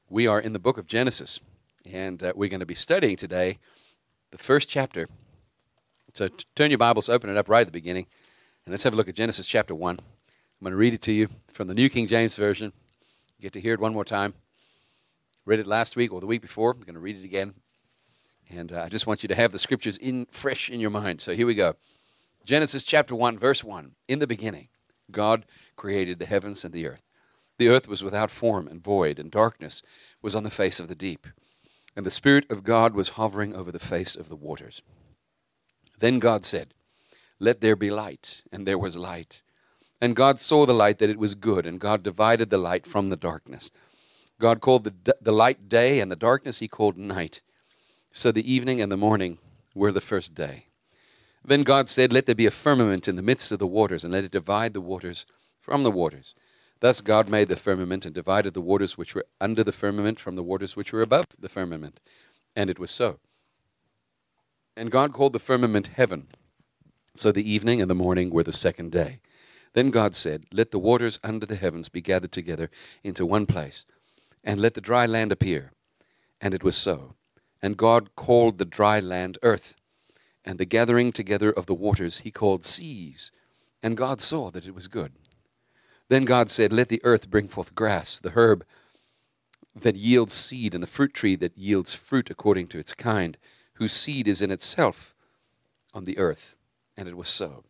We are in the book of Genesis, and we're going to be studying today the first chapter. So turn your Bibles, open it up right at the beginning, and let's have a look at Genesis chapter 1. I'm going to read it to you from the New King James Version. You get to hear it one more time. Read it last week or the week before. I'm going to read it again. And I just want you to have the scriptures fresh in your mind. So here we go. Genesis chapter 1, verse 1. In the beginning, God created the heavens and the earth. The earth was without form and void, and darkness was on the face of the deep. And the Spirit of God was hovering over the face of the waters. Then God said, "Let there be light," and there was light. And God saw the light that it was good, and God divided the light from the darkness. God called the light day, and the darkness he called night. So the evening and the morning were the first day. Then God said, "Let there be a firmament in the midst of the waters, and let it divide the waters from the waters." Thus God made the firmament and divided the waters which were under the firmament from the waters which were above the firmament. And it was so. And God called the firmament heaven. So the evening and the morning were the second day. Then God said, "Let the waters under the heavens be gathered together into one place, and let the dry land appear." And it was so. And God called the dry land earth, and the gathering together of the waters he called seas. And God saw that it was good. Then God said, "Let the earth bring forth grass, the herb that yields seed, and the fruit tree that yields fruit according to its kind, whose seed is in itself on the earth." And it was so.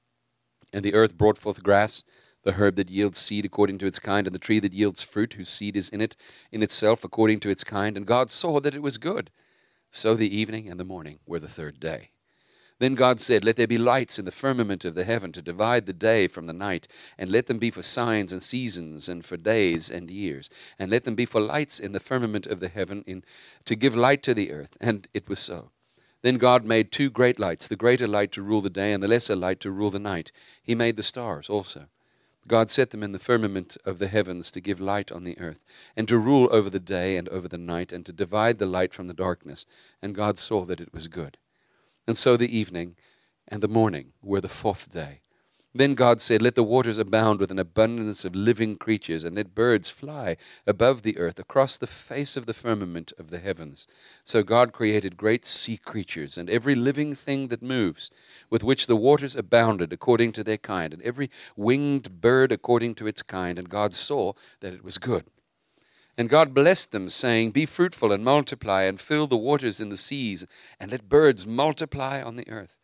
And the earth brought forth grass, the herb that yields seed according to its kind, and the tree that yields fruit, whose seed is in it in itself according to its kind. And God saw that it was good. So the evening and the morning were the third day. Then God said, "Let there be lights in the firmament of the heaven to divide the day from the night, and let them be for signs and seasons and for days and years. And let them be for lights in the firmament of the heaven to give light to the earth." And it was so. Then God made two great lights, the greater light to rule the day and the lesser light to rule the night. He made the stars also. God set them in the firmament of the heavens to give light on the earth, and to rule over the day and over the night, and to divide the light from the darkness. And God saw that it was good. And so the evening and the morning were the fourth day. Then God said, "Let the waters abound with an abundance of living creatures, and let birds fly above the earth across the face of the firmament of the heavens." So God created great sea creatures, and every living thing that moves, with which the waters abounded according to their kind, and every winged bird according to its kind. And God saw that it was good. And God blessed them, saying, "Be fruitful and multiply, and fill the waters in the seas, and let birds multiply on the earth."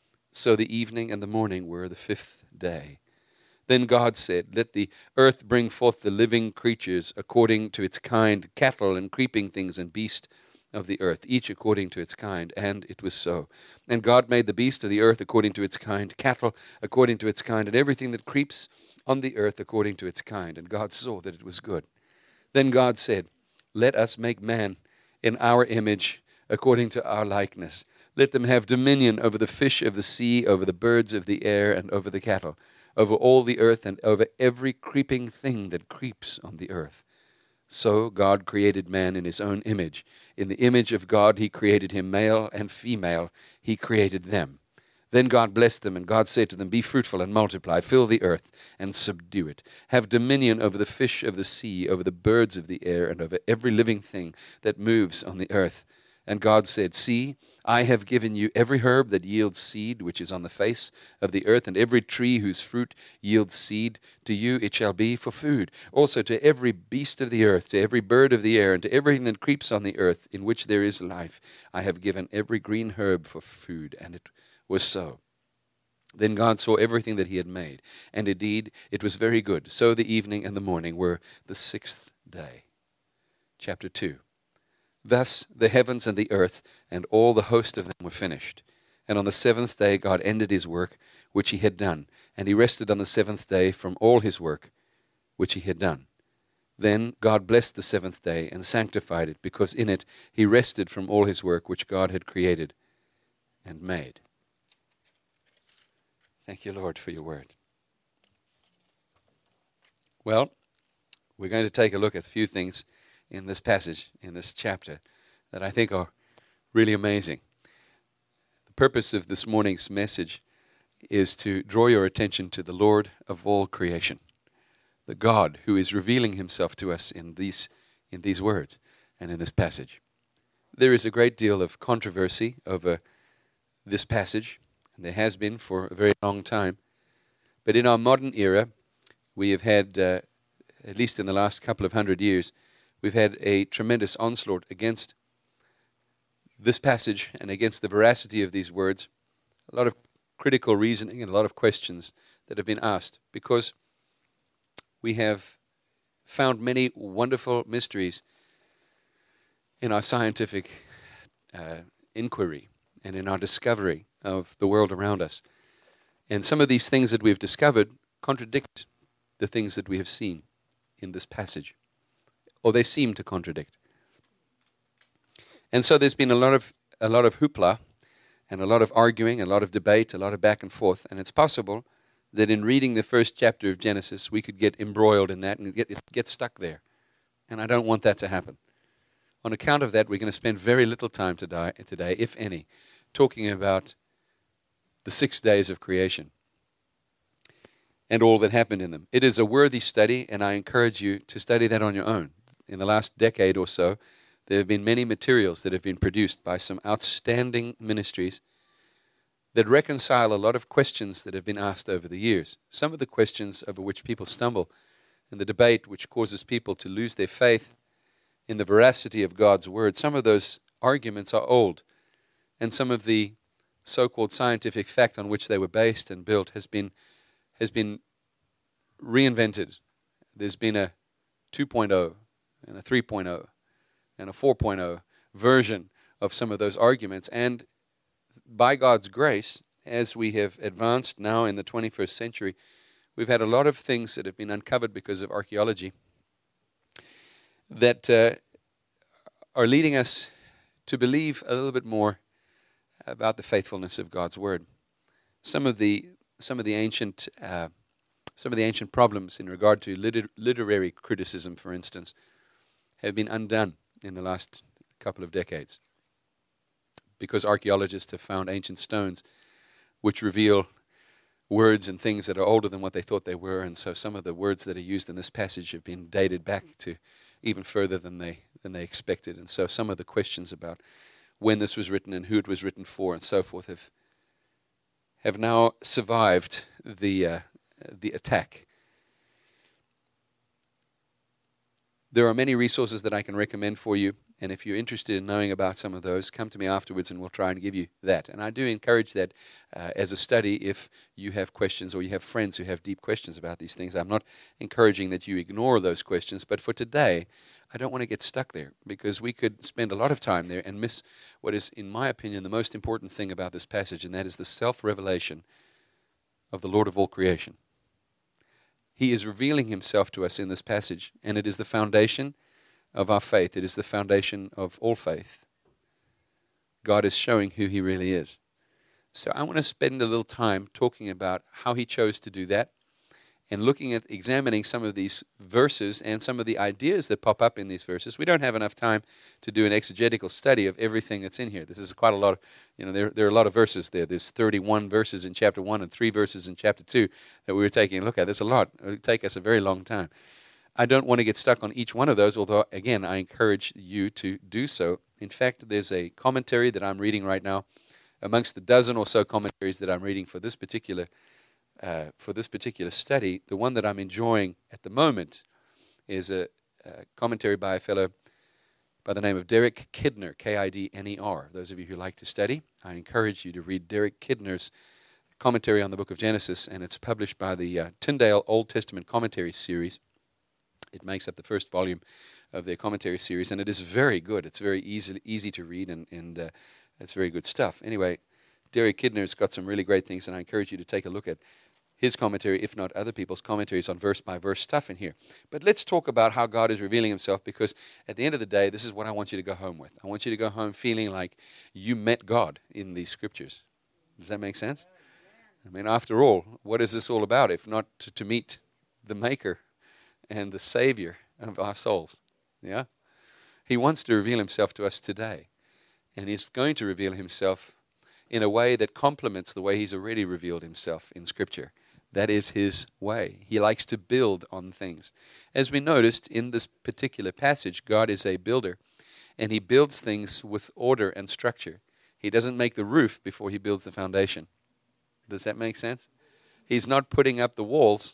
So the evening and the morning were the fifth day. Then God said, "Let the earth bring forth the living creatures according to its kind, cattle and creeping things and beast of the earth, each according to its kind." And it was so. And God made the beast of the earth according to its kind, cattle according to its kind, and everything that creeps on the earth according to its kind. And God saw that it was good. Then God said, "Let us make man in our image, according to our likeness. Let them have dominion over the fish of the sea, over the birds of the air, and over the cattle, over all the earth, and over every creeping thing that creeps on the earth." So God created man in his own image. In the image of God he created him, male and female he created them. Then God blessed them, and God said to them, "Be fruitful and multiply, fill the earth and subdue it. Have dominion over the fish of the sea, over the birds of the air, and over every living thing that moves on the earth." And God said, "See, I have given you every herb that yields seed, which is on the face of the earth, and every tree whose fruit yields seed. To you it shall be for food. Also to every beast of the earth, to every bird of the air, and to everything that creeps on the earth, in which there is life, I have given every green herb for food." And it was so. Then God saw everything that he had made, and indeed it was very good. So the evening and the morning were the sixth day. Chapter 2. Thus the heavens and the earth and all the host of them were finished. And on the seventh day God ended his work which he had done, and he rested on the seventh day from all his work which he had done. Then God blessed the seventh day and sanctified it, because in it he rested from all his work which God had created and made. Thank you, Lord, for your word. Well, we're going to take a look at a few things in this passage, in this chapter, that I think are really amazing. The purpose of this morning's message is to draw your attention to the Lord of all creation, the God who is revealing himself to us in in these words and in this passage. There is a great deal of controversy over this passage, and there has been for a very long time. But in our modern era, we have had, at least in the last couple of 100 years, we've had a tremendous onslaught against this passage and against the veracity of these words. A lot of critical reasoning and a lot of questions that have been asked, because we have found many wonderful mysteries in our scientific inquiry and in our discovery of the world around us. And some of these things that we've discovered contradict the things that we have seen in this passage, or they seem to contradict. And so there's been a lot of hoopla and a lot of arguing, a lot of debate, a lot of back and forth, and it's possible that in reading the first chapter of Genesis, we could get embroiled in that and get stuck there. And I don't want that to happen. On account of that, we're going to spend very little time today, if any, talking about the 6 days of creation and all that happened in them. It is a worthy study, and I encourage you to study that on your own. In the last decade or so, there have been many materials that have been produced by some outstanding ministries that reconcile a lot of questions that have been asked over the years. Some of the questions over which people stumble, and the debate which causes people to lose their faith in the veracity of God's word, some of those arguments are old, and some of the so-called scientific fact on which they were based and built has been reinvented. There's been a 2.0 and a 3.0 and a 4.0 version of some of those arguments, and by God's grace, as we have advanced now in the 21st century, we've had a lot of things that have been uncovered because of archaeology that are leading us to believe a little bit more about the faithfulness of God's word. Some of the ancient problems in regard to literary criticism, for instance, have been undone in the last couple of decades, because archaeologists have found ancient stones which reveal words and things that are older than what they thought they were, and so some of the words that are used in this passage have been dated back to even further than they expected. And so some of the questions about when this was written and who it was written for and so forth have now survived the attack. There are many resources that I can recommend for you, and if you're interested in knowing about some of those, come to me afterwards and we'll try and give you that. And I do encourage that as a study if you have questions or you have friends who have deep questions about these things. I'm not encouraging that you ignore those questions, but for today, I don't want to get stuck there, because we could spend a lot of time there and miss what is, in my opinion, the most important thing about this passage, and that is the self-revelation of the Lord of all creation. He is revealing himself to us in this passage, and it is the foundation of our faith. It is the foundation of all faith. God is showing who he really is. So I want to spend a little time talking about how he chose to do that, and examining some of these verses and some of the ideas that pop up in these verses. We don't have enough time to do an exegetical study of everything that's in here. This is quite a lot of, there are a lot of verses there. There's 31 verses in chapter 1 and 3 verses in chapter 2 that we were taking a look at. There's a lot. It would take us a very long time. I don't want to get stuck on each one of those, although, again, I encourage you to do so. In fact, there's a commentary that I'm reading right now, amongst the dozen or so commentaries that I'm reading for this particular study. The one that I'm enjoying at the moment is a commentary by a fellow by the name of Derek Kidner, Kidner. Those of you who like to study, I encourage you to read Derek Kidner's commentary on the book of Genesis, and it's published by the Tyndale Old Testament Commentary Series. It makes up the first volume of their commentary series, and it is very good. It's very easy to read, and it's very good stuff. Anyway, Derek Kidner's got some really great things, and I encourage you to take a look at his commentary, if not other people's commentaries on verse-by-verse stuff in here. But let's talk about how God is revealing himself, because at the end of the day, this is what I want you to go home with. I want you to go home feeling like you met God in these scriptures. Does that make sense? I mean, after all, what is this all about if not to meet the Maker and the Savior of our souls? Yeah? He wants to reveal himself to us today, and he's going to reveal himself in a way that complements the way he's already revealed himself in Scripture. That is his way. He likes to build on things. As we noticed in this particular passage, God is a builder, and he builds things with order and structure. He doesn't make the roof before he builds the foundation. Does that make sense? He's not putting up the walls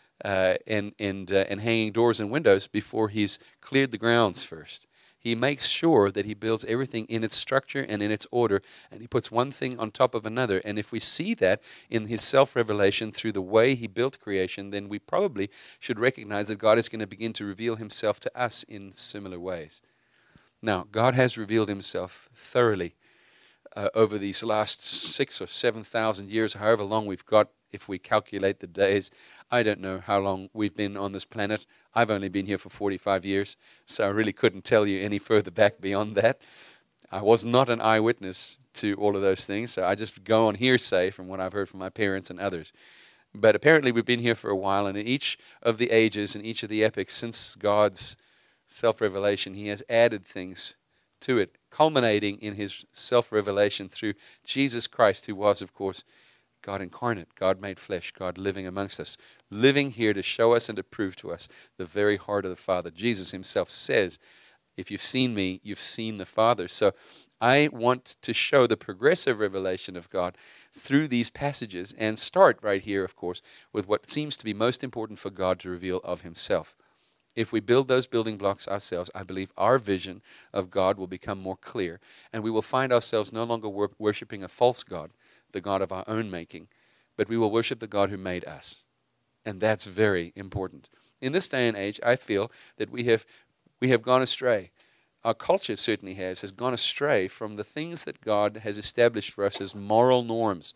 and hanging doors and windows before he's cleared the grounds first. He makes sure that he builds everything in its structure and in its order, and he puts one thing on top of another. And if we see that in his self-revelation through the way he built creation, then we probably should recognize that God is going to begin to reveal himself to us in similar ways. Now, God has revealed himself thoroughly over these last 6,000 or 7,000 years, however long we've got, if we calculate the days. I don't know how long we've been on this planet. I've only been here for 45 years, so I really couldn't tell you any further back beyond that. I was not an eyewitness to all of those things, so I just go on hearsay from what I've heard from my parents and others. But apparently we've been here for a while, and in each of the ages, in each of the epochs, since God's self-revelation, he has added things to it, culminating in his self-revelation through Jesus Christ, who was, of course, God incarnate, God made flesh, God living amongst us, living here to show us and to prove to us the very heart of the Father. Jesus himself says, if you've seen me, you've seen the Father. So I want to show the progressive revelation of God through these passages and start right here, of course, with what seems to be most important for God to reveal of himself. If we build those building blocks ourselves, I believe our vision of God will become more clear, and we will find ourselves no longer worshiping a false God, the God of our own making, but we will worship the God who made us. And that's very important. In this day and age, I feel that we have gone astray. Our culture certainly has gone astray from the things that God has established for us as moral norms.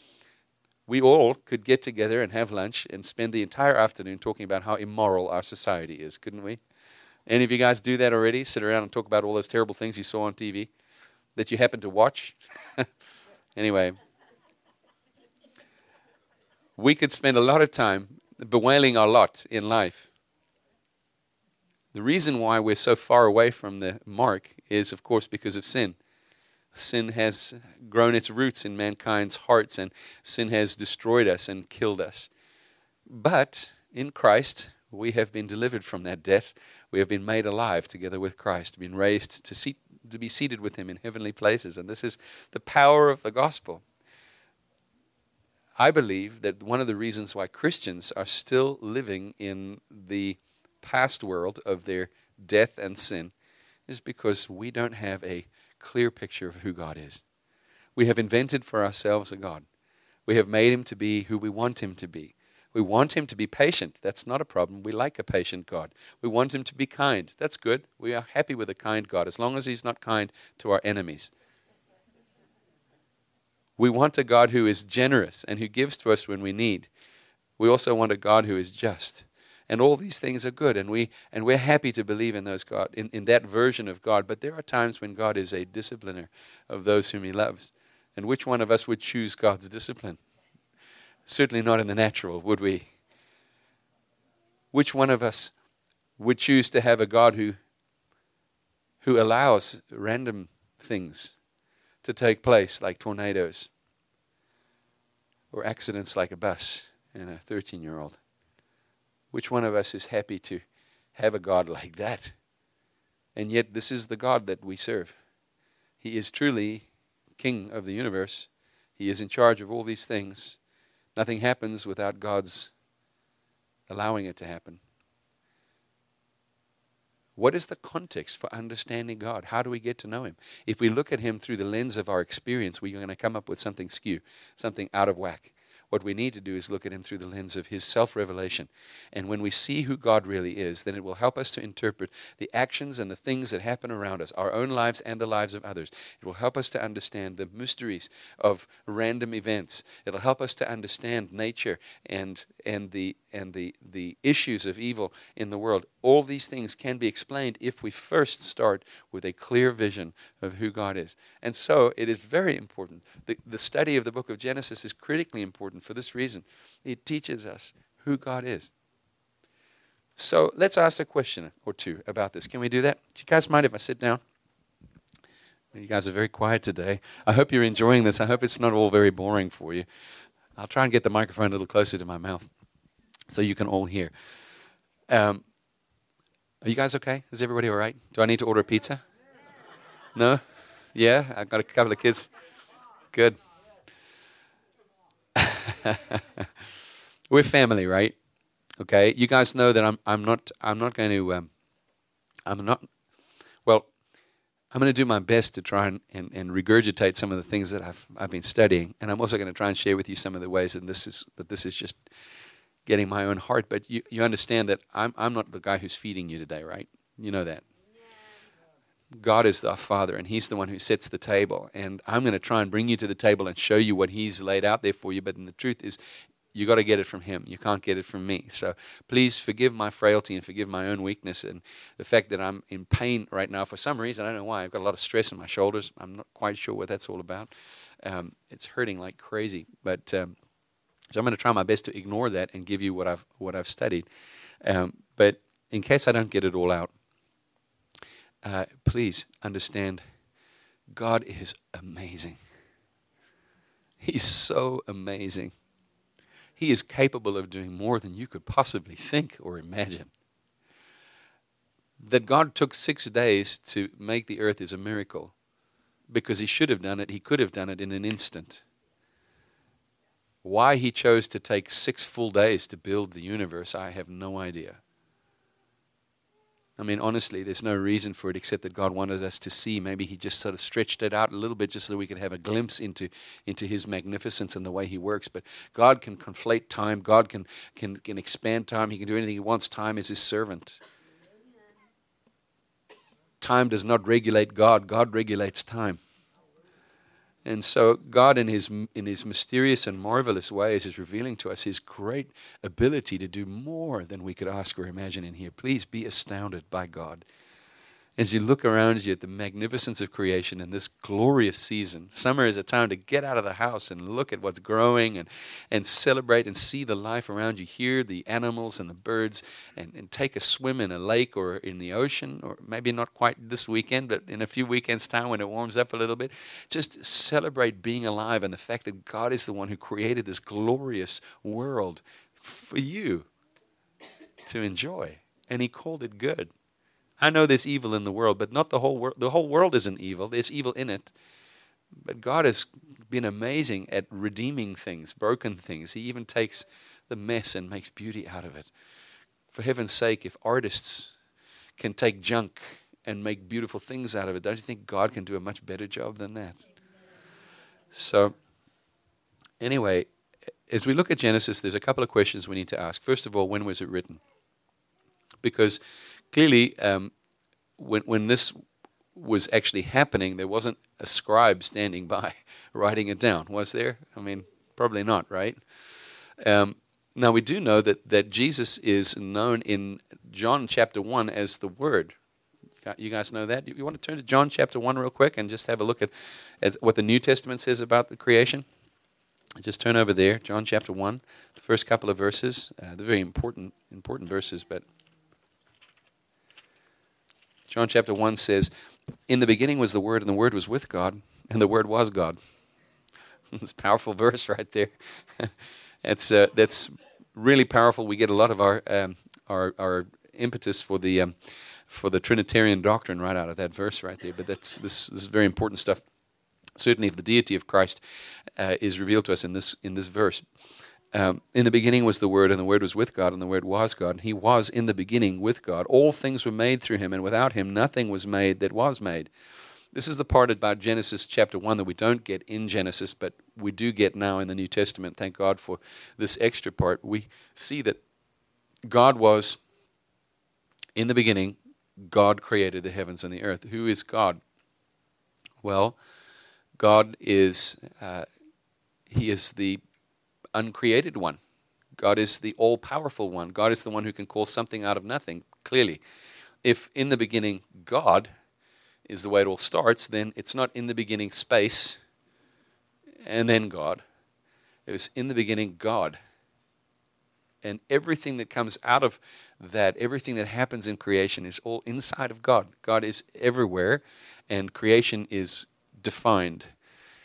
We all could get together and have lunch and spend the entire afternoon talking about how immoral our society is, couldn't we? Any of you guys do that already? Sit around and talk about all those terrible things you saw on TV that you happen to watch? Anyway, we could spend a lot of time bewailing our lot in life. The reason why we're so far away from the mark is, of course, because of sin. Sin has grown its roots in mankind's hearts, and sin has destroyed us and killed us. But in Christ, we have been delivered from that death. We have been made alive together with Christ, been raised to be seated with him in heavenly places. And this is the power of the gospel. I believe that one of the reasons why Christians are still living in the past world of their death and sin is because we don't have a clear picture of who God is. We have invented for ourselves a God. We have made him to be who we want him to be. We want him to be patient. That's not a problem. We like a patient God. We want him to be kind. That's good. We are happy with a kind God as long as he's not kind to our enemies. We want a God who is generous and who gives to us when we need. We also want a God who is just. And all these things are good, and we're happy to believe in those God, in that version of God. But there are times when God is a discipliner of those whom he loves. And which one of us would choose God's discipline? Certainly not in the natural, would we? Which one of us would choose to have a God who allows random things to take place, like tornadoes or accidents like a bus and a 13-year-old? Which one of us is happy to have a God like that? And yet this is the God that we serve. He is truly King of the universe. He is in charge of all these things. Nothing happens without God's allowing it to happen. What is the context for understanding God? How do we get to know him? If we look at him through the lens of our experience, we're going to come up with something skew, something out of whack. What we need to do is look at him through the lens of his self-revelation. And when we see who God really is, then it will help us to interpret the actions and the things that happen around us, our own lives and the lives of others. It will help us to understand the mysteries of random events. It will help us to understand nature and the issues of evil in the world. All these things can be explained if we first start with a clear vision of who God is. And so it is very important. The study of the book of Genesis is critically important for this reason. It teaches us who God is. So let's ask a question or two about this. Can we do that? Do you guys mind if I sit down? You guys are very quiet today. I hope you're enjoying this. I hope it's not all very boring for you. I'll try and get the microphone a little closer to my mouth so you can all hear. Are you guys okay? Is everybody all right? Do I need to order a pizza? No? Yeah? I've got a couple of kids. Good. We're family, right? Okay. You guys know that I'm not going to well, I'm going to do my best to try and regurgitate some of the things that I've been studying, and I'm also going to try and share with you some of the ways that this is just getting my own heart. But you understand that I'm not the guy who's feeding you today, right? You know that. God is our Father, and He's the one who sets the table. And I'm going to try and bring you to the table and show you what He's laid out there for you. But the truth is, you got to get it from Him. You can't get it from me. So please forgive my frailty and forgive my own weakness and the fact that I'm in pain right now for some reason. I don't know why. I've got a lot of stress in my shoulders. I'm not quite sure what that's all about. It's hurting like crazy. But so I'm going to try my best to ignore that and give you what I've studied. But in case I don't get it all out, please understand, God is amazing. He's so amazing. He is capable of doing more than you could possibly think or imagine. That God took 6 days to make the earth is a miracle, because He should have done it. He could have done it in an instant. Why He chose to take 6 full days to build the universe, I have no idea. I mean, honestly, there's no reason for it except that God wanted us to see. Maybe He just sort of stretched it out a little bit just so we could have a glimpse into His magnificence and the way He works. But God can conflate time. God can expand time. He can do anything He wants. Time is His servant. Time does not regulate God. God regulates time. And so God in his mysterious and marvelous ways is revealing to us His great ability to do more than we could ask or imagine in here. Please be astounded by God. As you look around you at the magnificence of creation in this glorious season. Summer is a time to get out of the house and look at what's growing and celebrate and see the life around you. Hear the animals and the birds and take a swim in a lake or in the ocean, or maybe not quite this weekend, but in a few weekends' time when it warms up a little bit. Just celebrate being alive and the fact that God is the one who created this glorious world for you to enjoy. And He called it good. I know there's evil in the world, but not the whole world. The whole world isn't evil. There's evil in it. But God has been amazing at redeeming things, broken things. He even takes the mess and makes beauty out of it. For heaven's sake, if artists can take junk and make beautiful things out of it, don't you think God can do a much better job than that? So, anyway, as we look at Genesis, there's a couple of questions we need to ask. First of all, when was it written? Because clearly, when this was actually happening, there wasn't a scribe standing by writing it down, was there? I mean, probably not, right? Now, we do know that Jesus is known in John chapter 1 as the Word. You guys know that? You want to turn to John chapter 1 real quick and just have a look at what the New Testament says about the creation? Just turn over there, John chapter 1, the first couple of verses. They're very important verses, but John chapter 1 says, "In the beginning was the Word, and the Word was with God, and the Word was God." It's a powerful verse right there. That's really powerful. We get a lot of our impetus for the Trinitarian doctrine right out of that verse right there. But this is very important stuff. Certainly, the deity of Christ is revealed to us in this verse. In the beginning was the Word, and the Word was with God, and the Word was God. And He was in the beginning with God. All things were made through Him, and without Him nothing was made that was made. This is the part about Genesis chapter 1 that we don't get in Genesis, but we do get now in the New Testament. Thank God for this extra part. We see that God was, in the beginning, God created the heavens and the earth. Who is God? Well, God is, He is the uncreated one. God is the all-powerful one. God is the one who can call something out of nothing, clearly. If in the beginning God is the way it all starts, then it's not in the beginning space and then God. It was in the beginning God. And everything that comes out of that, everything that happens in creation is all inside of God. God is everywhere, and creation is defined.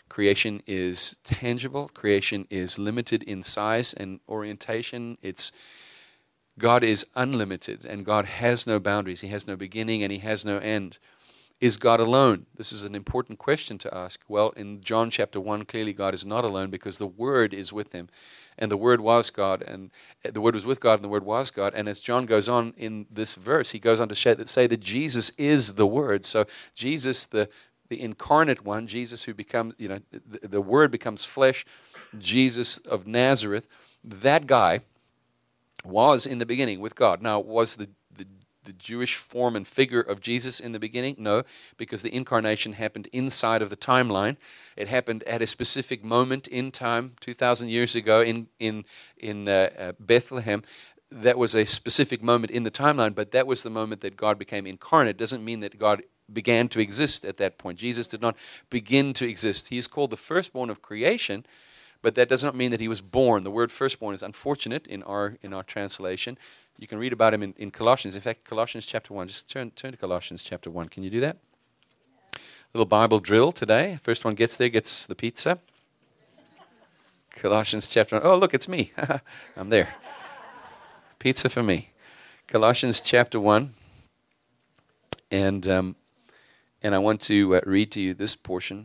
Creation is tangible. Creation is limited in size and orientation. God is unlimited, and God has no boundaries. He has no beginning, and He has no end. Is God alone? This is an important question to ask. Well, in John chapter 1, clearly God is not alone because the Word is with Him. And the Word was God, and the Word was with God, and the Word was God. And as John goes on in this verse, he goes on to say that Jesus is the Word. So Jesus, the incarnate one, Jesus who becomes, the Word becomes flesh, Jesus of Nazareth, that guy was in the beginning with God. Now, was the Jewish form and figure of Jesus in the beginning? No, because the incarnation happened inside of the timeline. It happened at a specific moment in time, 2,000 years ago in Bethlehem. That was a specific moment in the timeline, but that was the moment that God became incarnate. It doesn't mean that God began to exist at that point. Jesus did not begin to exist. He is called the firstborn of creation, but that does not mean that he was born. The word firstborn is unfortunate in our translation. You can read about him in Colossians. In fact, Colossians chapter 1. Just turn to Colossians chapter 1. Can you do that? Little Bible drill today. First one gets there gets the pizza. Colossians chapter 1. Oh, look, it's me. I'm there. Pizza for me. Colossians chapter 1. And I want to read to you this portion.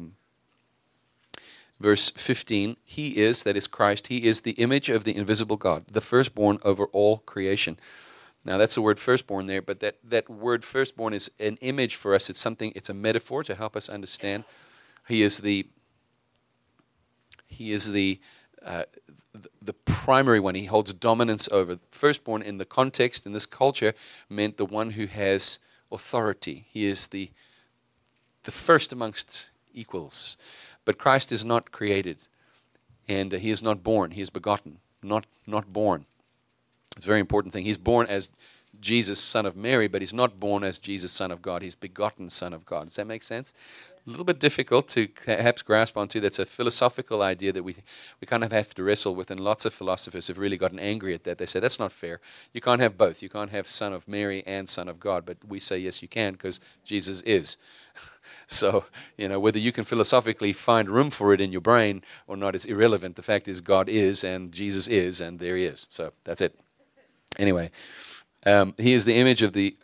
Verse 15, He is, that is Christ, He is the image of the invisible God, the firstborn over all creation. Now that's the word firstborn there, but that word firstborn is an image for us. It's a metaphor to help us understand. He is the primary one. He holds dominance over. Firstborn in the context, in this culture, meant the one who has authority. He is the first amongst equals. But Christ is not created, and He is not born. He is begotten, not born. It's a very important thing. He's born as Jesus, son of Mary, but He's not born as Jesus, son of God. He's begotten son of God. Does that make sense? A little bit difficult to perhaps grasp onto. That's a philosophical idea that we kind of have to wrestle with, and lots of philosophers have really gotten angry at that. They say, that's not fair. You can't have both. You can't have son of Mary and son of God. But we say, yes, you can, because Jesus is. So, whether you can philosophically find room for it in your brain or not is irrelevant. The fact is God is, and Jesus is, and there He is. So that's it. Anyway, He is the image of the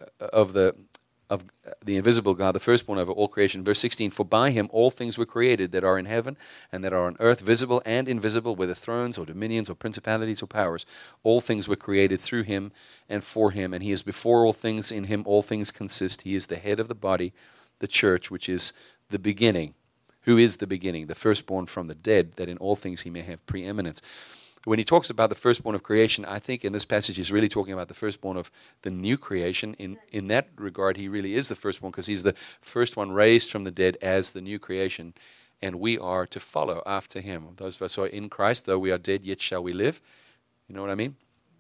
invisible God, the firstborn over all creation. Verse 16, For by Him all things were created that are in heaven and that are on earth, visible and invisible, whether thrones or dominions or principalities or powers. All things were created through Him and for Him, and He is before all things. In Him all things consist. He is the head of the body, the church, which is the beginning. Who is the beginning? The firstborn from the dead, that in all things He may have preeminence. When he talks about the firstborn of creation, I think in this passage he's really talking about the firstborn of the new creation. In that regard, He really is the firstborn because He's the first one raised from the dead as the new creation, and we are to follow after Him. Those of us who are in Christ, though we are dead, yet shall we live. You know what I mean?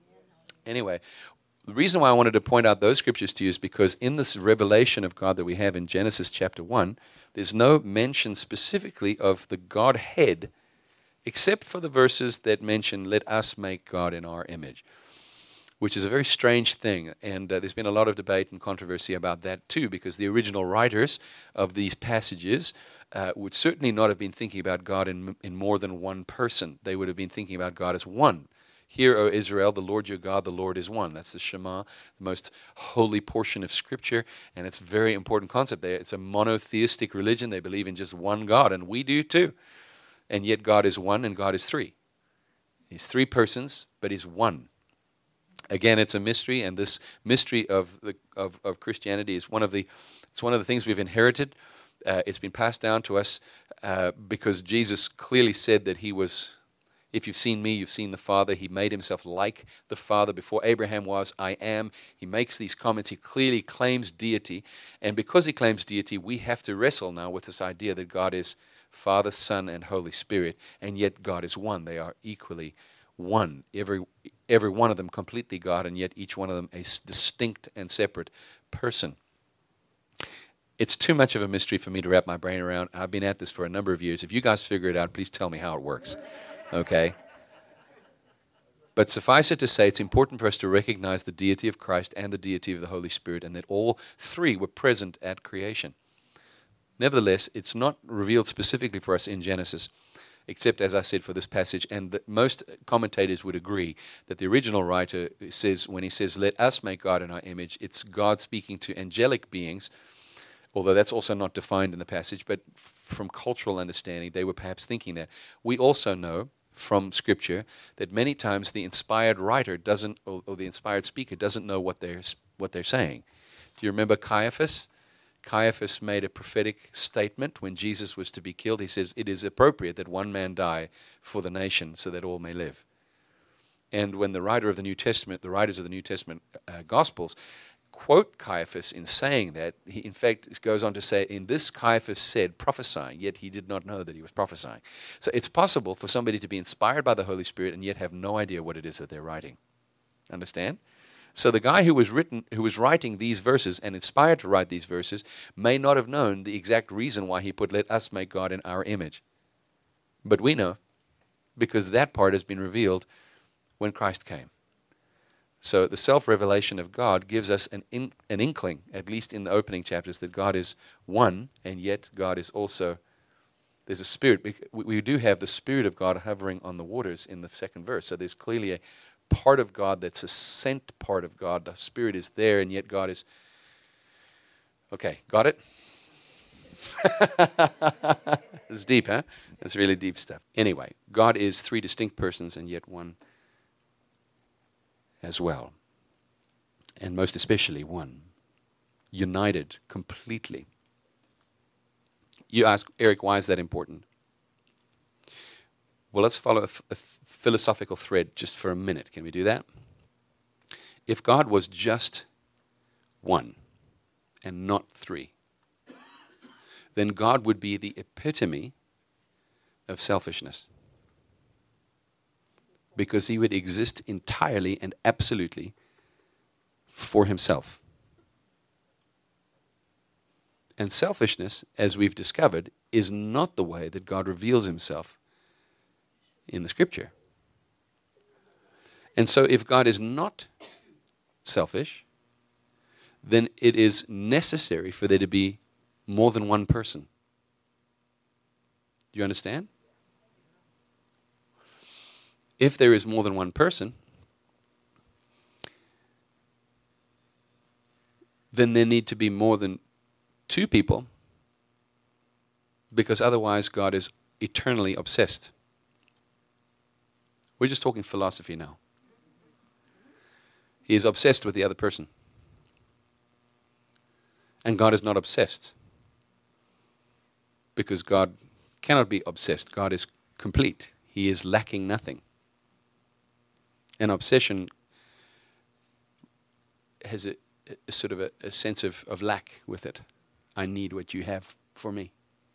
Anyway, the reason why I wanted to point out those scriptures to you is because in this revelation of God that we have in Genesis chapter 1, there's no mention specifically of the Godhead except for the verses that mention, let us make God in our image, which is a very strange thing. And there's been a lot of debate and controversy about that too, because the original writers of these passages would certainly not have been thinking about God in more than one person. They would have been thinking about God as one. Hear, O Israel, the Lord your God, the Lord is one. That's the Shema, the most holy portion of Scripture, and it's a very important concept there. It's a monotheistic religion. They believe in just one God, and we do too. And yet God is one and God is three. He's three persons, but He's one. Again, it's a mystery, and this mystery of Christianity is one of the things we've inherited. It's been passed down to us because Jesus clearly said that He was, if you've seen me, you've seen the Father. He made Himself like the Father. Before Abraham was, I am. He makes these comments. He clearly claims deity. And because He claims deity, we have to wrestle now with this idea that God is Father, Son, and Holy Spirit, and yet God is one. They are equally one. Every one of them completely God, and yet each one of them a distinct and separate person. It's too much of a mystery for me to wrap my brain around. I've been at this for a number of years. If you guys figure it out, please tell me how it works. Okay? But suffice it to say, it's important for us to recognize the deity of Christ and the deity of the Holy Spirit, and that all three were present at creation. Nevertheless, it's not revealed specifically for us in Genesis, except, as I said, for this passage. And most commentators would agree that the original writer says, when he says, let us make God in our image, it's God speaking to angelic beings, although that's also not defined in the passage. But from cultural understanding, they were perhaps thinking that. We also know from Scripture that many times the inspired writer doesn't, or the inspired speaker doesn't know what they're saying. Do you remember Caiaphas? Caiaphas made a prophetic statement when Jesus was to be killed. He says, it is appropriate that one man die for the nation so that all may live. And when the writers of the New Testament Gospels quote Caiaphas in saying that, he in fact goes on to say, in this Caiaphas said, prophesying, yet he did not know that he was prophesying. So it's possible for somebody to be inspired by the Holy Spirit and yet have no idea what it is that they're writing. Understand? So the guy who was writing these verses and inspired to write these verses may not have known the exact reason why he put, let us make God in our image. But we know, because that part has been revealed when Christ came. So the self-revelation of God gives us an inkling, at least in the opening chapters, that God is one, and yet God is also, there's a spirit. We do have the Spirit of God hovering on the waters in the second verse. So there's clearly a part of God that's a sent part of God. The Spirit is there, and yet God is... Okay, got it? It's deep, huh? It's really deep stuff. Anyway, God is three distinct persons, and yet one as well, and most especially one, united completely. You ask, Eric, why is that important? Well, let's follow a philosophical thread just for a minute. Can we do that? If God was just one and not three, then God would be the epitome of selfishness, because he would exist entirely and absolutely for himself. And selfishness, as we've discovered, is not the way that God reveals himself in the Scripture. And so if God is not selfish, then it is necessary for there to be more than one person. Do you understand? If there is more than one person, then there need to be more than two people, because otherwise God is eternally obsessed. We're just talking philosophy now. He is obsessed with the other person. And God is not obsessed, because God cannot be obsessed. God is complete. He is lacking nothing. An obsession has a sort of a sense of lack with it. I need what you have for me.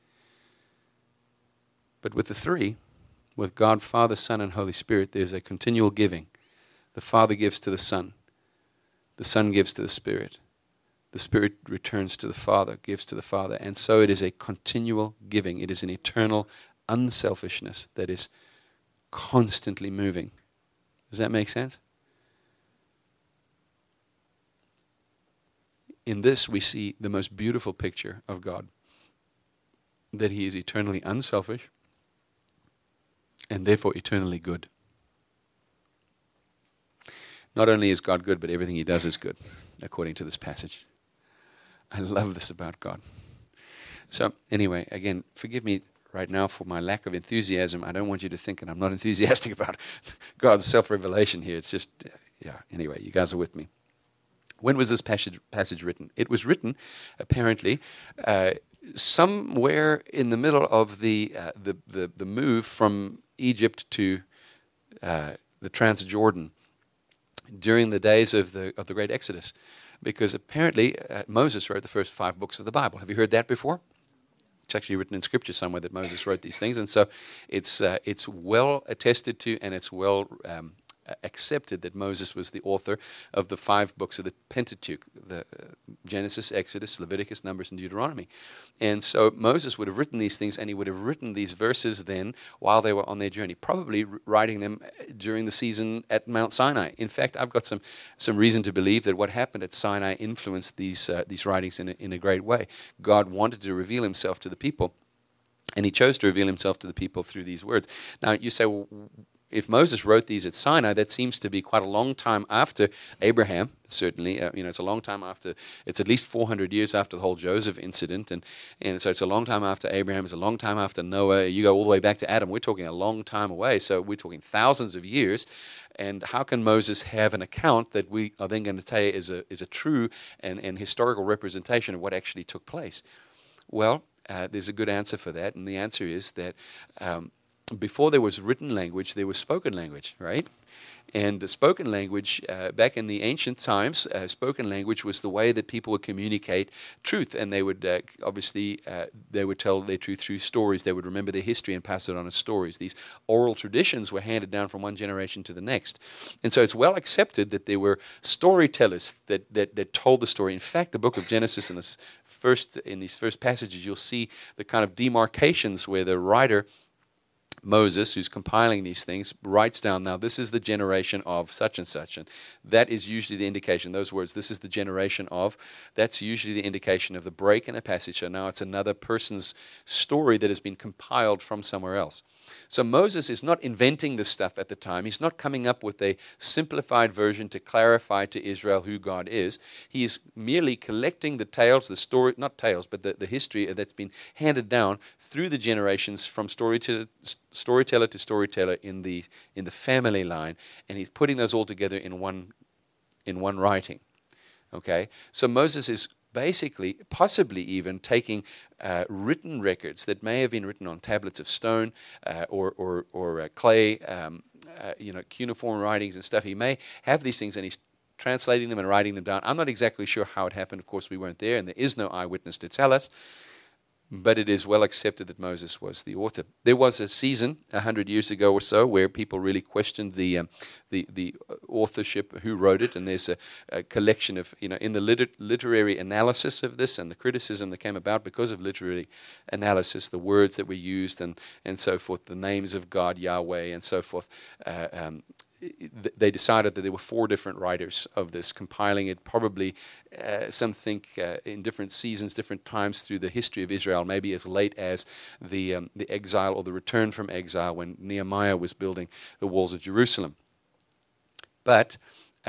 But with the three, with God, Father, Son, and Holy Spirit, there's a continual giving. The Father gives to the Son gives to the Spirit returns to the Father, gives to the Father, and so it is a continual giving. It is an eternal unselfishness that is constantly moving. Does that make sense? In this, we see the most beautiful picture of God, that he is eternally unselfish and therefore eternally good. Not only is God good, but everything he does is good, according to this passage. I love this about God. So anyway, again, forgive me right now for my lack of enthusiasm. I don't want you to think that I'm not enthusiastic about God's self-revelation here. It's just, anyway, you guys are with me. When was this passage written? It was written, apparently, somewhere in the middle of the move from Egypt to the Transjordan during the days of the Great Exodus, because apparently Moses wrote the first 5 books of the Bible. Have you heard that before? It's actually written in Scripture somewhere that Moses wrote these things, and so it's well attested to, and it's well accepted that Moses was the author of the 5 books of the Pentateuch, the Genesis, Exodus, Leviticus, Numbers, and Deuteronomy. And so Moses would have written these things, and he would have written these verses then while they were on their journey, probably writing them during the season at Mount Sinai. In fact, I've got some reason to believe that what happened at Sinai influenced these writings in a great way. God wanted to reveal himself to the people, and he chose to reveal himself to the people through these words. Now, you say, well, if Moses wrote these at Sinai, that seems to be quite a long time after Abraham, certainly. It's a long time after, it's at least 400 years after the whole Joseph incident. And so it's a long time after Abraham, it's a long time after Noah. You go all the way back to Adam. We're talking a long time away. So we're talking thousands of years. And how can Moses have an account that we are then going to say is a true and historical representation of what actually took place? Well, there's a good answer for that. And the answer is that before there was written language, there was spoken language, right? And the spoken language, back in the ancient times, spoken language was the way that people would communicate truth. And they would, obviously, they would tell their truth through stories. They would remember their history and pass it on as stories. These oral traditions were handed down from one generation to the next. And so it's well accepted that there were storytellers that told the story. In fact, the book of Genesis in these first passages, you'll see the kind of demarcations where the writer Moses, who's compiling these things, writes down, now this is the generation of such and such. And that is usually the indication, those words, this is the generation of, that's usually the indication of the break in a passage. So now it's another person's story that has been compiled from somewhere else. So Moses is not inventing this stuff at the time. He's not coming up with a simplified version to clarify to Israel who God is. He is merely collecting the tales, the story, not tales, but the history that's been handed down through the generations from storyteller to storyteller in the family line, and he's putting those all together in one writing. Okay, so Moses is basically, possibly even taking written records that may have been written on tablets of stone or clay, cuneiform writings and stuff. He may have these things, and he's translating them and writing them down. I'm not exactly sure how it happened. Of course, we weren't there, and there is no eyewitness to tell us. But it is well accepted that Moses was the author. There was a season 100 years ago or so where people really questioned the authorship, who wrote it, and there's a collection of, in the literary analysis of this and the criticism that came about because of literary analysis, the words that were used and so forth, the names of God, Yahweh, and so forth. They decided that there were 4 different writers of this, compiling it probably, some think, in different seasons, different times through the history of Israel, maybe as late as the exile or the return from exile when Nehemiah was building the walls of Jerusalem. But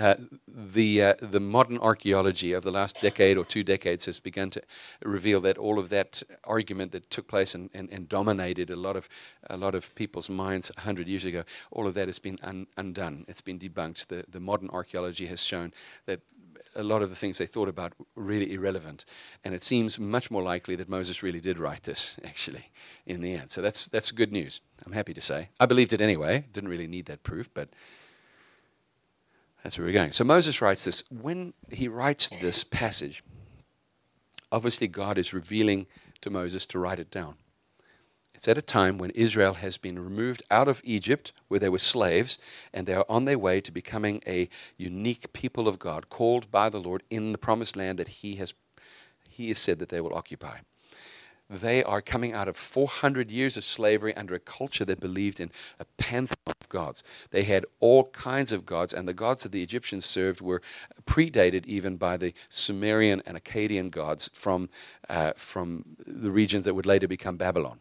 the modern archaeology of the last decade or 2 decades has begun to reveal that all of that argument that took place and dominated a lot of people's minds 100 years ago, all of that has been undone. It's been debunked. The modern archaeology has shown that a lot of the things they thought about were really irrelevant, and it seems much more likely that Moses really did write this, actually, in the end. So that's good news, I'm happy to say. I believed it anyway. Didn't really need that proof, but that's where we're going. So Moses writes this. When he writes this passage, obviously God is revealing to Moses to write it down. It's at a time when Israel has been removed out of Egypt, where they were slaves, and they are on their way to becoming a unique people of God, called by the Lord in the promised land that He has said that they will occupy. They are coming out of 400 years of slavery under a culture that believed in a pantheon of gods. They had all kinds of gods, and the gods that the Egyptians served were predated even by the Sumerian and Akkadian gods from the regions that would later become Babylon.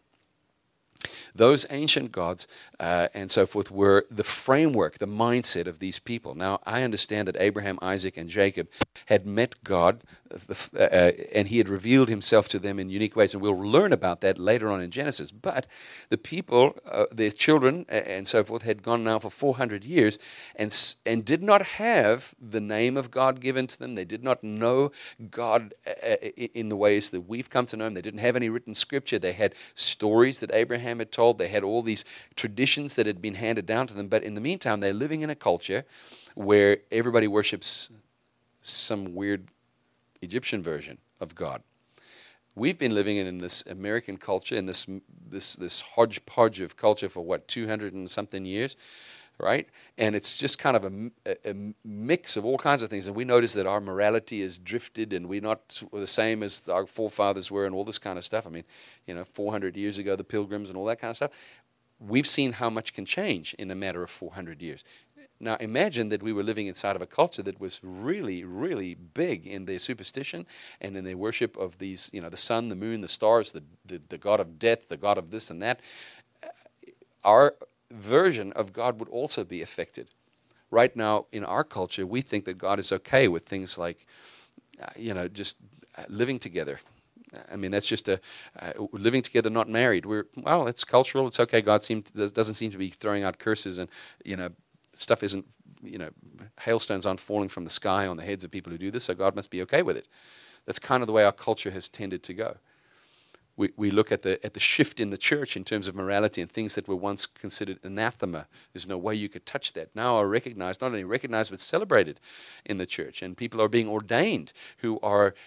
Those ancient gods and so forth were the framework, the mindset of these people. Now, I understand that Abraham, Isaac, and Jacob had met God, and He had revealed Himself to them in unique ways, and we'll learn about that later on in Genesis. But the people, their children, and so forth, had gone now for 400 years and did not have the name of God given to them. They did not know God in the ways that we've come to know Him. They didn't have any written scripture. They had stories that Abraham had told. They had all these traditions that had been handed down to them. But in the meantime, they're living in a culture where everybody worships some weird Egyptian version of God. We've been living in this American culture, in this hodgepodge of culture for 200 and something years, right? And it's just kind of a mix of all kinds of things. And we notice that our morality has drifted, and we're not the same as our forefathers were, and all this kind of stuff. I mean, 400 years ago, the Pilgrims and all that kind of stuff. We've seen how much can change in a matter of 400 years. Now, imagine that we were living inside of a culture that was really, really big in their superstition and in their worship of these, the sun, the moon, the stars, the god of death, the god of this and that. Our version of God would also be affected. Right now, in our culture, we think that God is okay with things like, just living together. I mean, that's just living together, not married. It's cultural. It's okay. God doesn't seem to be throwing out curses, and stuff isn't, hailstones aren't falling from the sky on the heads of people who do this. So God must be okay with it. That's kind of the way our culture has tended to go. We look at the shift in the church in terms of morality and things that were once considered anathema. There's no way you could touch that. Now are recognized, not only recognized, but celebrated in the church. And people are being ordained who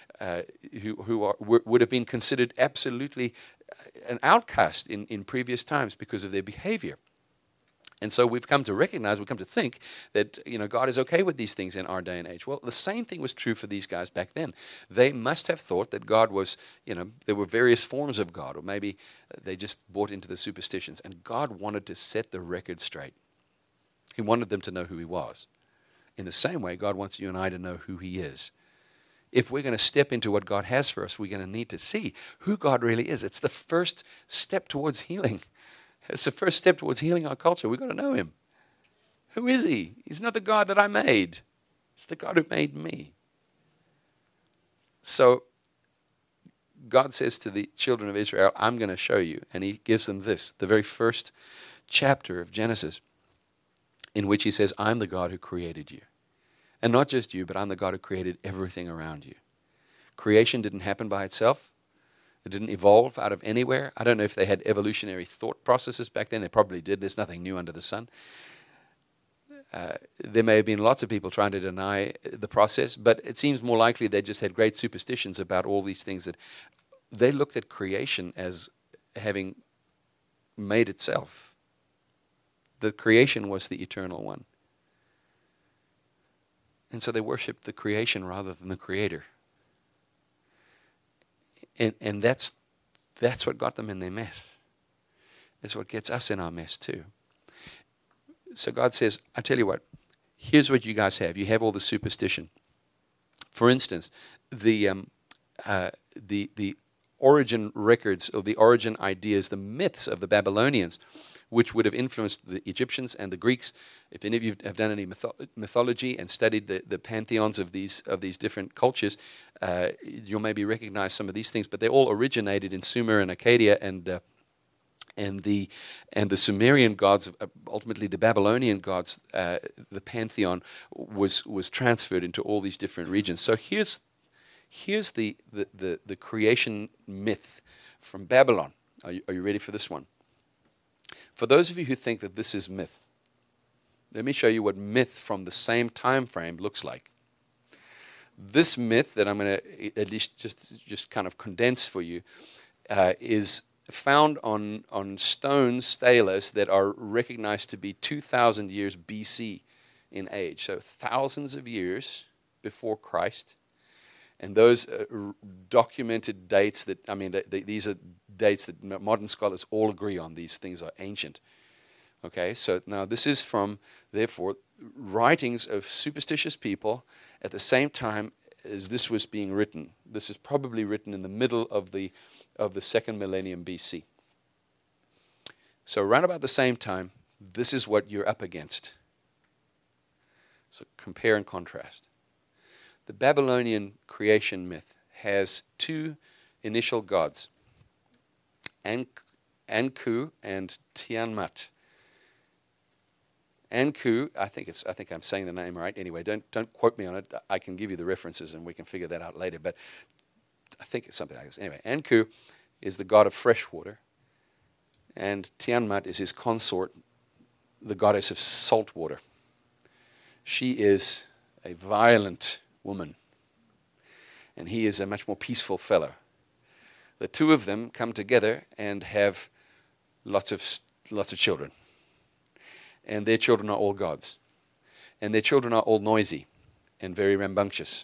would have been considered absolutely an outcast in previous times because of their behavior. And so we've come to think that God is okay with these things in our day and age. Well, the same thing was true for these guys back then. They must have thought that God was, there were various forms of God, or maybe they just bought into the superstitions. And God wanted to set the record straight. He wanted them to know who he was. In the same way, God wants you and I to know who he is. If we're going to step into what God has for us, we're going to need to see who God really is. It's the first step towards healing. It's the first step towards healing our culture. We've got to know him. Who is he? He's not the God that I made. It's the God who made me. So God says to the children of Israel, I'm going to show you. And he gives them this, the very first chapter of Genesis, in which he says, I'm the God who created you. And not just you, but I'm the God who created everything around you. Creation didn't happen by itself. It didn't evolve out of anywhere. I don't know if they had evolutionary thought processes back then. They probably did. There's nothing new under the sun. There may have been lots of people trying to deny the process, but it seems more likely they just had great superstitions about all these things that they looked at creation as having made itself. The creation was the eternal one. And so they worshiped the creation rather than the creator. And that's what got them in their mess. It's what gets us in our mess too. So God says, I tell you what, here's what you guys have. You have all the superstition. For instance, the origin records, or the origin ideas, the myths of the Babylonians, which would have influenced the Egyptians and the Greeks. If any of you have done any mythology and studied the pantheons of these different cultures, you'll maybe recognize some of these things. But they all originated in Sumer and Akkadian, and the Sumerian gods, ultimately the Babylonian gods. The pantheon was transferred into all these different regions. So here's the creation myth from Babylon. Are you ready for this one? For those of you who think that this is myth, let me show you what myth from the same time frame looks like. This myth that I'm going to at least just kind of condense for you is found on stone stelas that are recognized to be 2,000 years BC in age, so thousands of years before Christ. And those documented dates these are dates that modern scholars all agree on. These things are ancient. Okay, so now this is from, therefore, writings of superstitious people at the same time as this was being written. This is probably written in the middle of the second millennium BC. So around about the same time, this is what you're up against. So compare and contrast. The Babylonian creation myth has two initial gods, Anku and Tiamat. Anku, I think I'm saying the name right. Anyway, don't quote me on it. I can give you the references and we can figure that out later. But I think it's something like this. Anyway, Anku is the god of fresh water, and Tiamat is his consort, the goddess of salt water. She is a violent woman, and he is a much more peaceful fellow. The two of them come together and have lots of children. and their children are all gods. And their children are all noisy and very rambunctious.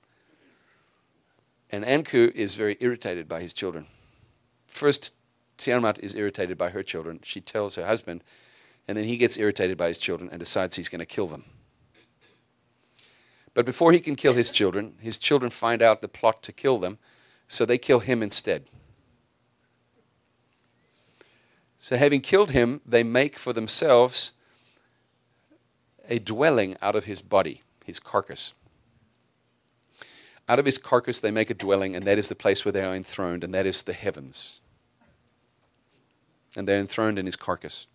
And Anku is very irritated by his children. First, Tiamat is irritated by her children. She tells her husband, and then he gets irritated by his children and decides he's going to kill them. But before he can kill his children find out the plot to kill them, so they kill him instead. So having killed him, they make for themselves a dwelling out of his body, his carcass. Out of his carcass they make a dwelling, and that is the place where they are enthroned, and that is the heavens. And they're enthroned in his carcass.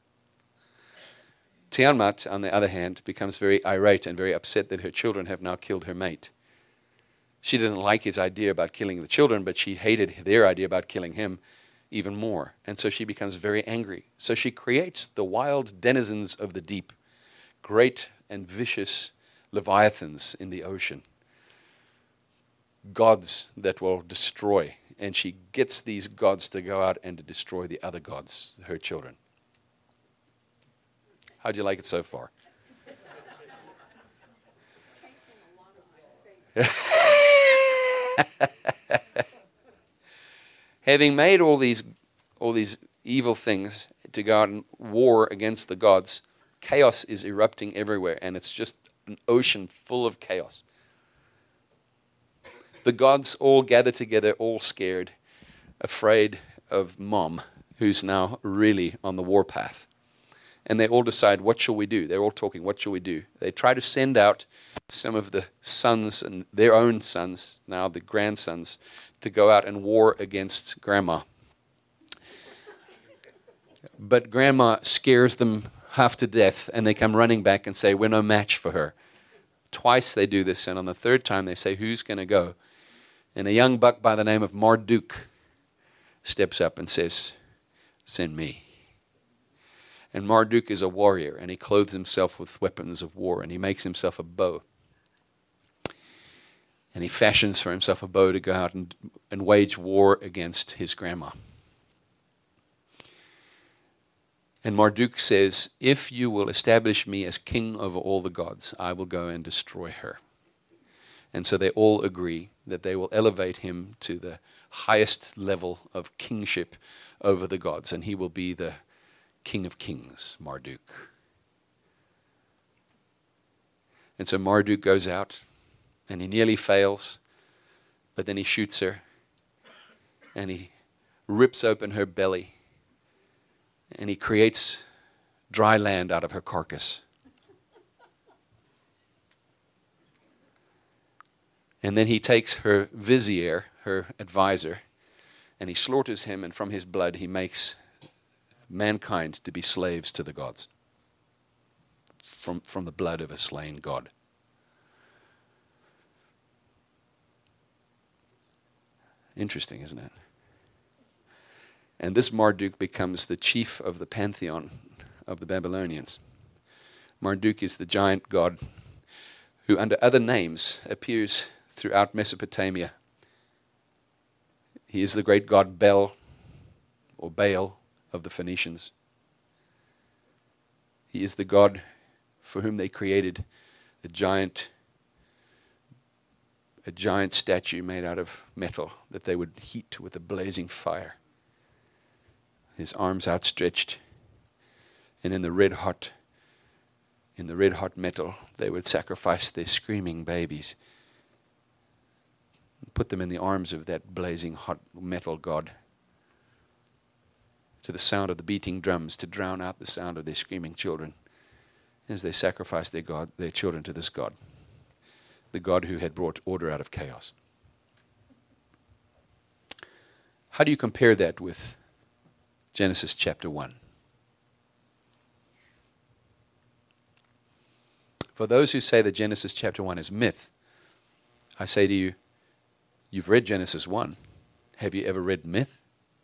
Tiamat, on the other hand, becomes very irate and very upset that her children have now killed her mate. She didn't like his idea about killing the children, but she hated their idea about killing him even more. And so she becomes very angry. So she creates the wild denizens of the deep, great and vicious leviathans in the ocean, gods that will destroy. And she gets these gods to go out and to destroy the other gods, her children. How'd you like it so far? Having made all these evil things to go out and war against the gods, chaos is erupting everywhere, and it's just an ocean full of chaos. The gods all gather together, all scared, afraid of Mom, who's now really on the warpath. And they all decide, what shall we do? They're all talking, what shall we do? They try to send out some of the sons and their own sons, now the grandsons, to go out and war against Grandma. But Grandma scares them half to death, and they come running back and say, we're no match for her. Twice they do this, and on the third time they say, who's going to go? And a young buck by the name of Marduk steps up and says, send me. And Marduk is a warrior, and he clothes himself with weapons of war, and he makes himself a bow. And he fashions for himself a bow to go out and wage war against his grandma. And Marduk says, if you will establish me as king over all the gods, I will go and destroy her. And so they all agree that they will elevate him to the highest level of kingship over the gods, and he will be the King of Kings, Marduk. And so Marduk goes out, and he nearly fails, but then he shoots her, and he rips open her belly, and he creates dry land out of her carcass. And then he takes her vizier, her advisor, and he slaughters him, and from his blood he makes mankind to be slaves to the gods from the blood of a slain god. Interesting, isn't it? And this Marduk becomes the chief of the pantheon of the Babylonians. Marduk is the giant god who under other names appears throughout Mesopotamia. He is the great god Bel, or Baal, of the Phoenicians. He is the god for whom they created a giant statue made out of metal that they would heat with a blazing fire. His arms outstretched, and in the red hot metal they would sacrifice their screaming babies and put them in the arms of that blazing hot metal god, to the sound of the beating drums, to drown out the sound of their screaming children as they sacrificed their children to this god, the God who had brought order out of chaos. How do you compare that with Genesis chapter 1? For those who say that Genesis chapter 1 is myth, I say to you, you've read Genesis 1. Have you ever read myth?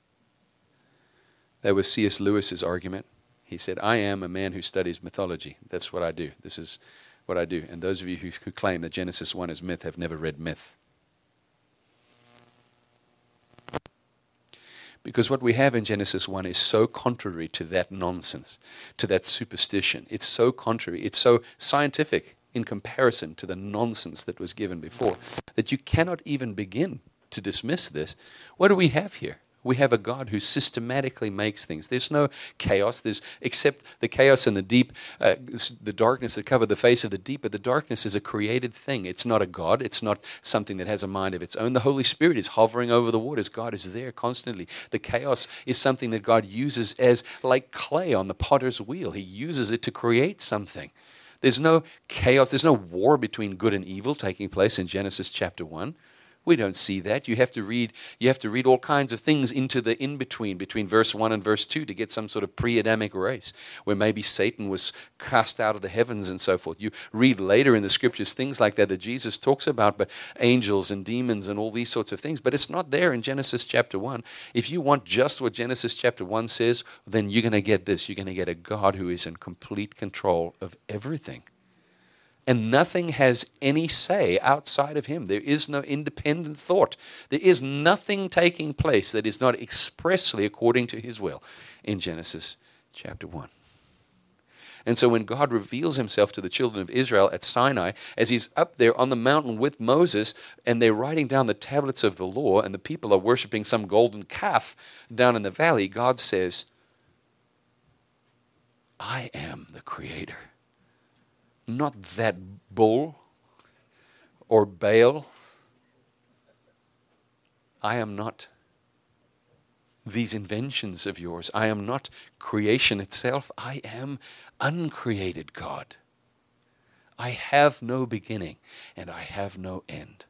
That was C.S. Lewis's argument. He said, I am a man who studies mythology. That's what I do. This is what I do. And those of you who claim that Genesis 1 is myth have never read myth. Because what we have in Genesis 1 is so contrary to that nonsense, to that superstition. It's so contrary. It's so scientific in comparison to the nonsense that was given before that you cannot even begin to dismiss this. What do we have here? We have a God who systematically makes things. There's no chaos. There's except the chaos and the deep, the darkness that covered the face of the deep. But the darkness is a created thing. It's not a God. It's not something that has a mind of its own. The Holy Spirit is hovering over the waters. God is there constantly. The chaos is something that God uses as like clay on the potter's wheel. He uses it to create something. There's no chaos. There's no war between good and evil taking place in Genesis chapter 1. We don't see that. You have to read all kinds of things into the in-between, between verse 1 and verse 2 to get some sort of pre-Adamic race, where maybe Satan was cast out of the heavens and so forth. You read later in the scriptures things like that Jesus talks about, but angels and demons and all these sorts of things. But it's not there in Genesis chapter 1. If you want just what Genesis chapter 1 says, then you're going to get this. You're going to get a God who is in complete control of everything. And nothing has any say outside of him. There is no independent thought. There is nothing taking place that is not expressly according to his will in Genesis chapter 1. And so when God reveals himself to the children of Israel at Sinai, as he's up there on the mountain with Moses, and they're writing down the tablets of the law, and the people are worshiping some golden calf down in the valley, God says, I am the creator. Not that bull or Baal. I am not these inventions of yours. I am not creation itself. I am uncreated God. I have no beginning and I have no end.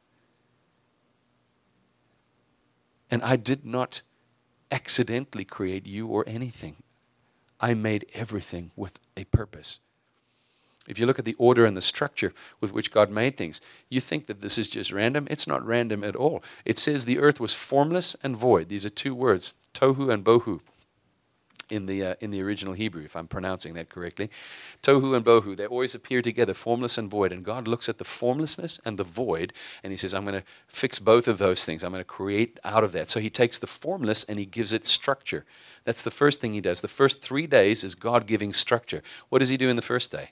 And I did not accidentally create you or anything. I made everything with a purpose. If you look at the order and the structure with which God made things, you think that this is just random. It's not random at all. It says the earth was formless and void. These are two words, tohu and bohu, in the original Hebrew, if I'm pronouncing that correctly. Tohu and bohu, they always appear together, formless and void. And God looks at the formlessness and the void, and he says, I'm going to fix both of those things. I'm going to create out of that. So he takes the formless and he gives it structure. That's the first thing he does. The first 3 days is God giving structure. What does he do in the first day?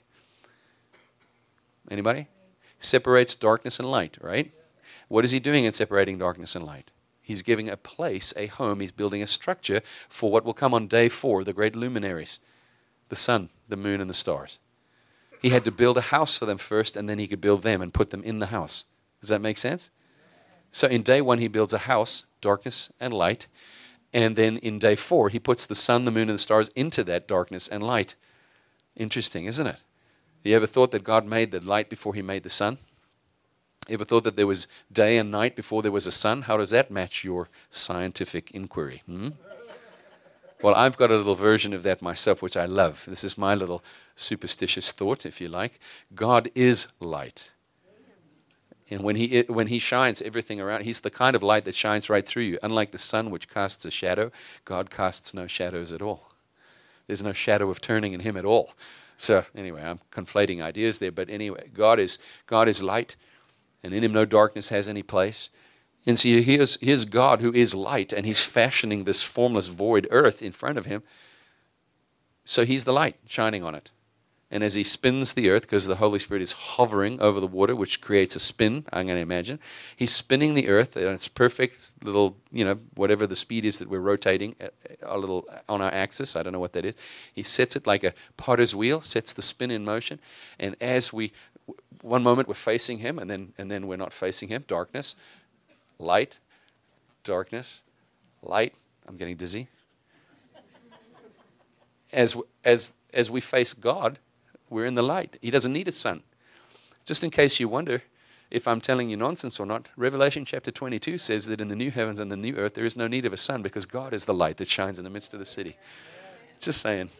Anybody? Separates darkness and light, right? What is he doing in separating darkness and light? He's giving a place, a home. He's building a structure for what will come on day 4, the great luminaries, the sun, the moon, and the stars. He had to build a house for them first, and then he could build them and put them in the house. Does that make sense? So in day 1, he builds a house, darkness and light. And then in day 4, he puts the sun, the moon, and the stars into that darkness and light. Interesting, isn't it? You ever thought that God made the light before he made the sun? You ever thought that there was day and night before there was a sun? How does that match your scientific inquiry? Well, I've got a little version of that myself, which I love. This is my little superstitious thought, if you like. God is light. And when he shines everything around, he's the kind of light that shines right through you. Unlike the sun, which casts a shadow, God casts no shadows at all. There's no shadow of turning in him at all. So anyway, I'm conflating ideas there. But anyway, God is light, and in him no darkness has any place. And so here's God who is light, and he's fashioning this formless void earth in front of him. So he's the light shining on it. And as he spins the earth, because the Holy Spirit is hovering over the water, which creates a spin, I'm going to imagine, he's spinning the earth, and it's perfect little, whatever the speed is that we're rotating a little on our axis. I don't know what that is. He sets it like a potter's wheel, sets the spin in motion. And as one moment we're facing him, and then we're not facing him, darkness, light, darkness, light. I'm getting dizzy. As we face God, we're in the light. He doesn't need a sun. Just in case you wonder if I'm telling you nonsense or not, Revelation chapter 22 says that in the new heavens and the new earth there is no need of a sun because God is the light that shines in the midst of the city. Just saying.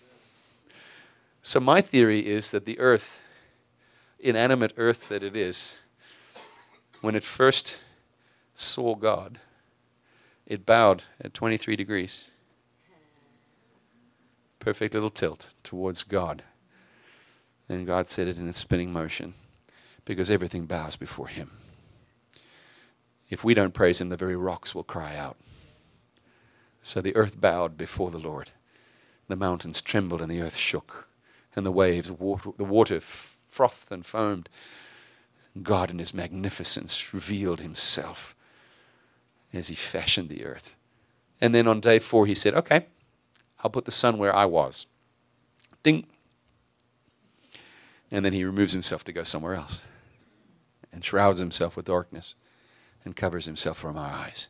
So my theory is that the earth, inanimate earth that it is, when it first saw God, it bowed at 23 degrees. Perfect little tilt towards God. And God set it in its spinning motion because everything bows before him. If we don't praise him, the very rocks will cry out. So the earth bowed before the Lord. The mountains trembled and the earth shook. And the waves, the water frothed and foamed. God in his magnificence revealed himself as he fashioned the earth. And then on day 4 he said, okay, I'll put the sun where I was. Ding. And then he removes himself to go somewhere else and shrouds himself with darkness and covers himself from our eyes.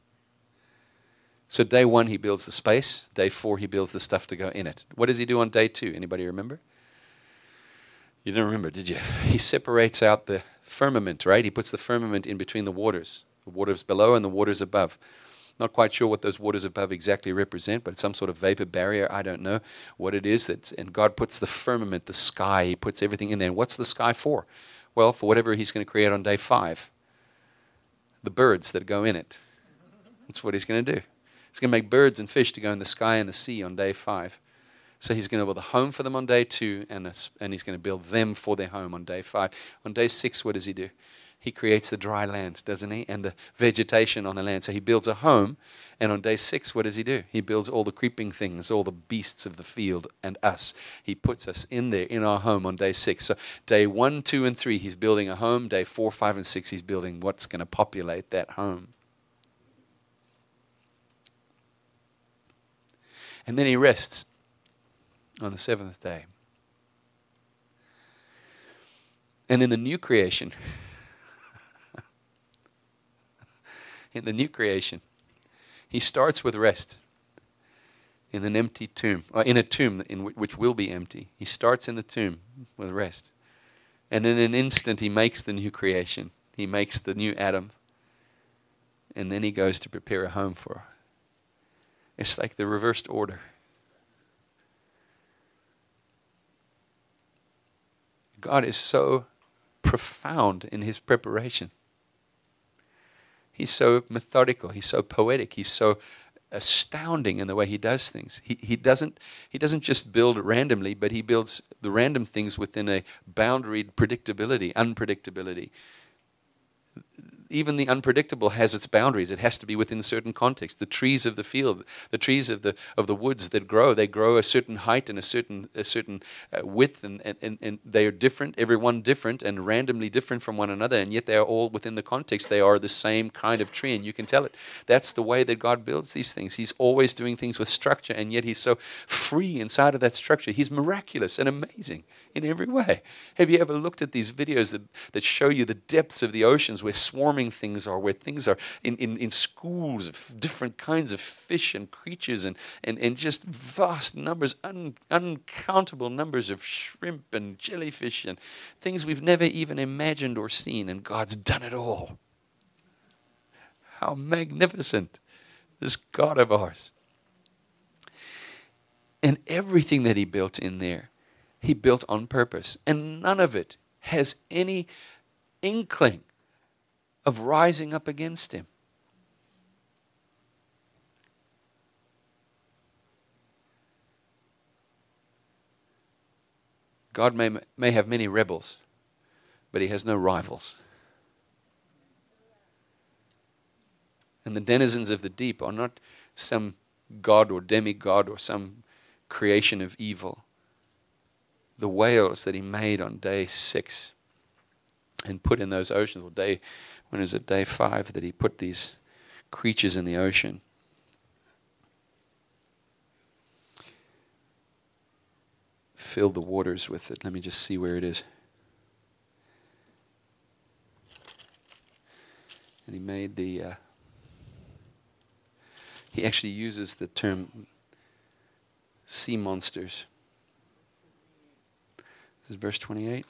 So day 1 he builds the space. Day 4 he builds the stuff to go in it. What does he do on day 2? Anybody remember? You didn't remember, did you? He separates out the firmament, right? He puts the firmament in between the waters below and the waters above. Not quite sure what those waters above exactly represent, but it's some sort of vapor barrier. I don't know what it is. And God puts the firmament, the sky, he puts everything in there. And what's the sky for? Well, for whatever he's going to create on day 5. The birds that go in it. That's what he's going to do. He's going to make birds and fish to go in the sky and the sea on day 5. So he's going to build a home for them on day 2, and he's going to build them for their home on day 5. On day 6, what does he do? He creates the dry land, doesn't he? And the vegetation on the land. So he builds a home, and on day 6, what does he do? He builds all the creeping things, all the beasts of the field, and us. He puts us in there, in our home on day 6. So day 1, 2, and 3, he's building a home. Day 4, 5, and 6, he's building what's going to populate that home. And then he rests on the 7th day. And in the new creation, he starts with rest in an empty tomb, or in a tomb which will be empty. He starts in the tomb with rest. And in an instant, he makes the new creation. He makes the new Adam. And then he goes to prepare a home for her. It's like the reversed order. God is so profound in his preparation. He's so methodical. He's so poetic. He's so astounding in the way he does things. He doesn't just build randomly, but he builds the random things within a boundaried unpredictability. Even the unpredictable has its boundaries. It has to be within certain context. The trees of the field, the trees of the woods that grow, they grow a certain height and a certain width, and they are different, everyone different and randomly different from one another, and yet they are all within the context. They are the same kind of tree, and you can tell it. That's the way that God builds these things. He's always doing things with structure, and yet he's so free inside of that structure. He's miraculous and amazing in every way. Have you ever looked at these videos that show you the depths of the oceans where swarming things are, where things are in schools of different kinds of fish and creatures and just vast numbers, uncountable numbers of shrimp and jellyfish and things we've never even imagined or seen, and God's done it all. How magnificent, this God of ours. And everything that he built in there, he built on purpose. And none of it has any inkling of rising up against him. God may have many rebels, but he has no rivals. And the denizens of the deep are not some god or demigod or some creation of evil. The whales that he made on day 6 and put in those oceans, or when is it, day 5, that he put these creatures in the ocean. Filled the waters with it. Let me just see where it is. And he made he actually uses the term sea monsters. This is verse 28.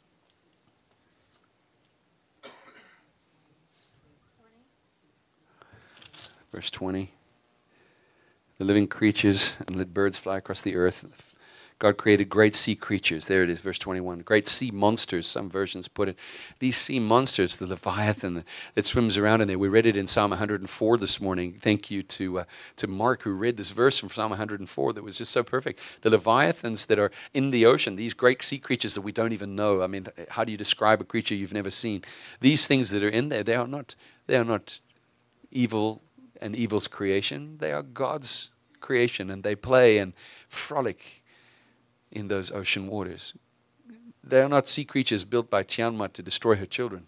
Verse 20. The living creatures, and let birds fly across the earth. God created great sea creatures. There it is, verse 21. Great sea monsters, some versions put it. These sea monsters, the Leviathan that swims around in there. We read it in Psalm 104 this morning. Thank you to Mark, who read this verse from Psalm 104 that was just so perfect. The Leviathans that are in the ocean, these great sea creatures that we don't even know. I mean, how do you describe a creature you've never seen? These things that are in there, they are not evil and evil's creation. They are God's creation, and they play and frolic in those ocean waters. They are not sea creatures built by Tiamat to destroy her children.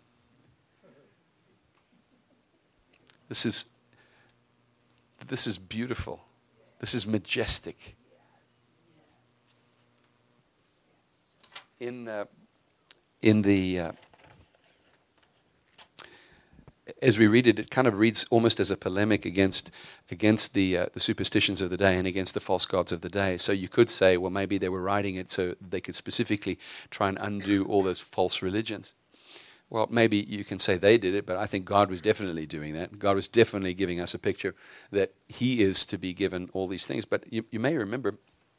This is beautiful. This is majestic. As we read it, it kind of reads almost as a polemic against the superstitions of the day and against the false gods of the day. So you could say, well, maybe they were writing it so they could specifically try and undo all those false religions. Well, maybe you can say they did it, but I think God was definitely doing that. God was definitely giving us a picture that He is to be given all these things. But you may remember,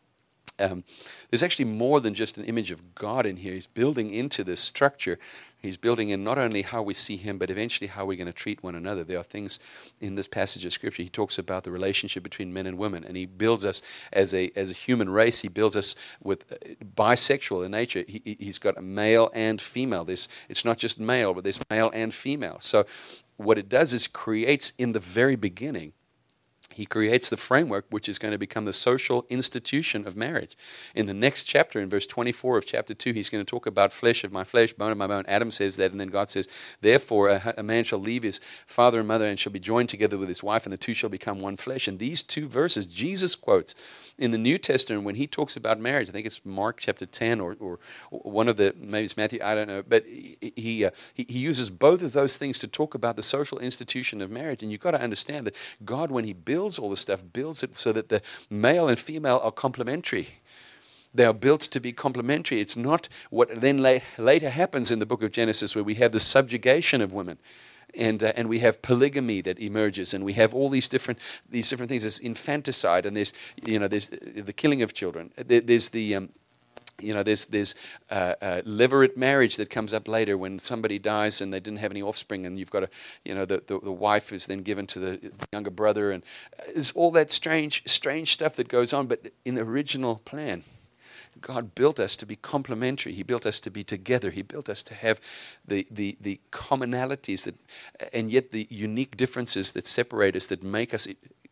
there's actually more than just an image of God in here. He's building into this structure. He's building in not only how we see Him, but eventually how we're going to treat one another. There are things in this passage of Scripture. He talks about the relationship between men and women, and He builds us as a human race. He builds us with bisexual in nature. He's got a male and female. It's not just male, but there's male and female. So what it does is creates in the very beginning, He creates the framework which is going to become the social institution of marriage. In the next chapter, in verse 24 of chapter 2, He's going to talk about flesh of my flesh, bone of my bone. Adam says that, and then God says, therefore a man shall leave his father and mother and shall be joined together with his wife, and the two shall become one flesh. And these two verses, Jesus quotes in the New Testament when He talks about marriage. I think it's Mark chapter 10 or one of the, maybe it's Matthew, I don't know. But he uses both of those things to talk about the social institution of marriage. And you've got to understand that God, when He builds all this stuff, builds it so that the male and female are complementary. They are built to be complementary. It's not what then later happens in the book of Genesis, where we have the subjugation of women, and we have polygamy that emerges, and we have all these different things. There's infanticide, and there's the killing of children. There's the there's levirate marriage that comes up later when somebody dies and they didn't have any offspring, and you've got the wife is then given to the younger brother, and there's all that strange stuff that goes on. But in the original plan, God built us to be complementary. He built us to be together. He built us to have the commonalities that, and yet the unique differences that separate us, that make us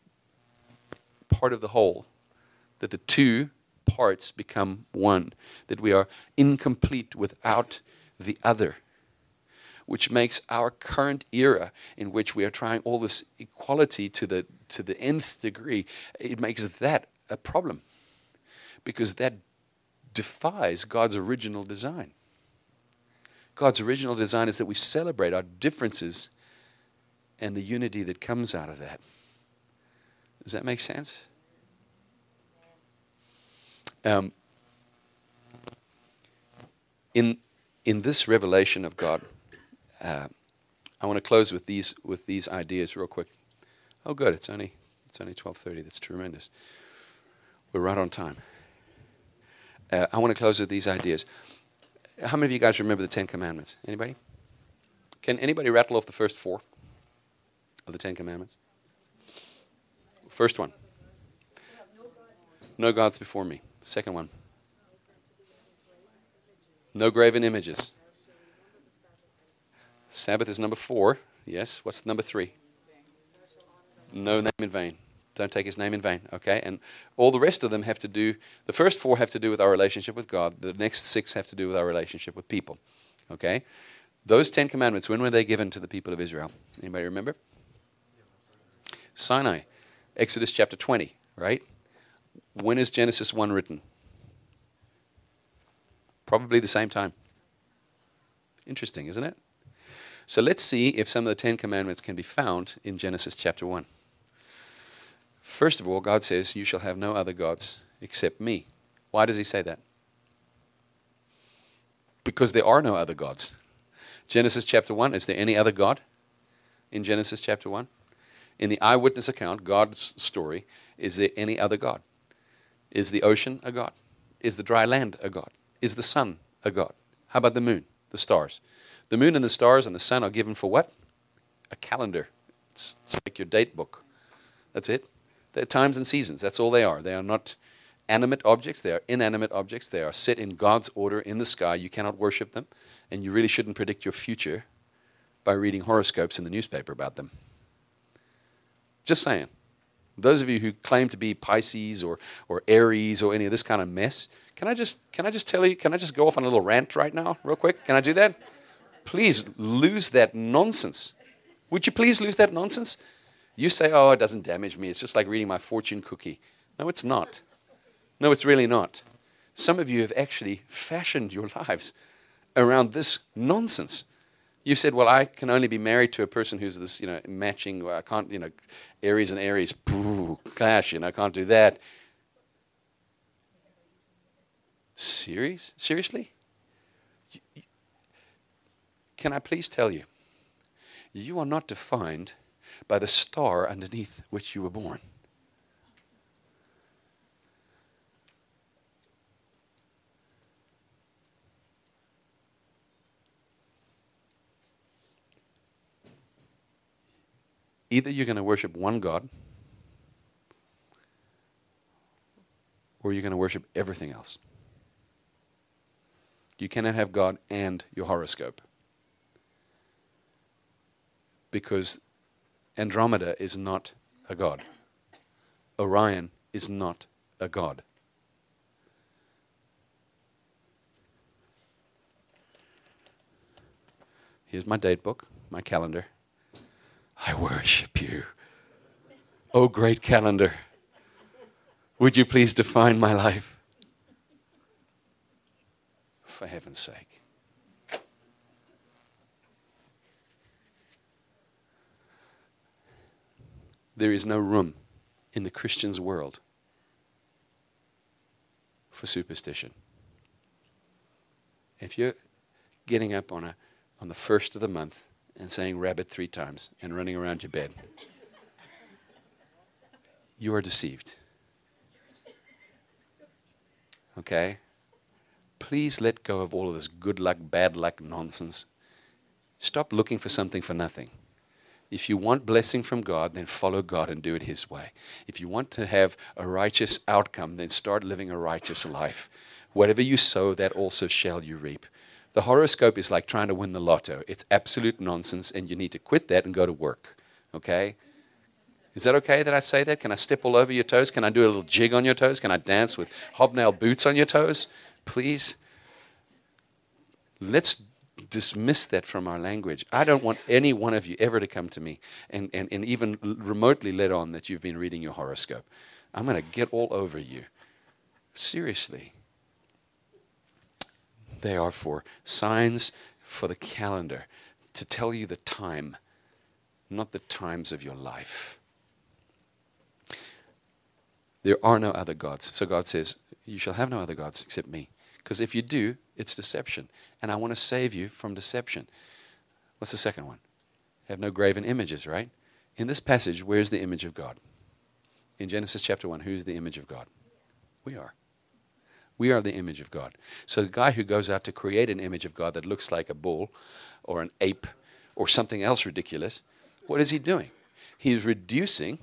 part of the whole. That the two parts become one, that we are incomplete without the other, which makes our current era in which we are trying all this equality to the nth degree, it makes that a problem, because that defies God's original design. God's original design is that we celebrate our differences and the unity that comes out of that. Does that make sense? In this revelation of God, I want to close with these ideas real quick. Oh, good! It's only 12:30. That's tremendous. We're right on time. I want to close with these ideas. How many of you guys remember the Ten Commandments? Anybody? Can anybody rattle off the first four of the Ten Commandments? First one. No gods before me. Second one. No graven images. Sabbath is number 4. Yes. What's number 3? No name in vain. Don't take His name in vain. Okay. And all the rest of them have to do, the first 4 have to do with our relationship with God. The next 6 have to do with our relationship with people. Okay. Those 10 commandments, when were they given to the people of Israel? Anybody remember? Sinai. Exodus chapter 20, right? When is Genesis 1 written? Probably the same time. Interesting, isn't it? So let's see if some of the 10 commandments can be found in Genesis chapter 1. First of all, God says, you shall have no other gods except me. Why does He say that? Because there are no other gods. Genesis chapter 1, is there any other God in Genesis chapter 1? In the eyewitness account, God's story, is there any other God? Is the ocean a god? Is the dry land a god? Is the sun a god? How about the moon, the stars? The moon and the stars and the sun are given for what? A calendar. It's like your date book. That's it. They're times and seasons. That's all they are. They are not animate objects. They are inanimate objects. They are set in God's order in the sky. You cannot worship them. And you really shouldn't predict your future by reading horoscopes in the newspaper about them. Just saying. Those of you who claim to be Pisces or Aries or any of this kind of mess, can I just tell you, can I just go off on a little rant right now, real quick? Can I do that? Please lose that nonsense. Would you please lose that nonsense? You say, oh, it doesn't damage me. It's just like reading my fortune cookie. No, it's not. No, it's really not. Some of you have actually fashioned your lives around this nonsense. You said, well, I can only be married to a person who's this, matching. Well, I can't, Aries and Aries, clash, I can't do that. Seriously? Can I please tell you, you are not defined by the star underneath which you were born. Either you're going to worship one God, or you're going to worship everything else. You cannot have God and your horoscope. Because Andromeda is not a god. Orion is not a god. Here's my date book, my calendar. I worship you. Oh, great calendar. Would you please define my life? For heaven's sake. There is no room in the Christian's world for superstition. If you're getting up on the first of the month and saying rabbit 3 times and running around your bed, you are deceived. Okay? Please let go of all of this good luck, bad luck nonsense. Stop looking for something for nothing. If you want blessing from God, then follow God and do it His way. If you want to have a righteous outcome, then start living a righteous life. Whatever you sow, that also shall you reap. The horoscope is like trying to win the lotto. It's absolute nonsense, and you need to quit that and go to work. Okay? Is that okay that I say that? Can I step all over your toes? Can I do a little jig on your toes? Can I dance with hobnail boots on your toes? Please? Let's dismiss that from our language. I don't want any one of you ever to come to me and even remotely let on that you've been reading your horoscope. I'm going to get all over you. Seriously. They are for signs for the calendar, to tell you the time, not the times of your life. There are no other gods. So God says, you shall have no other gods except me. Because if you do, it's deception. And I want to save you from deception. What's the second one? Have no graven images, right? In this passage, where's the image of God? In Genesis chapter 1, who's the image of God? We are. We are the image of God. So the guy who goes out to create an image of God that looks like a bull or an ape or something else ridiculous, what is he doing? He's reducing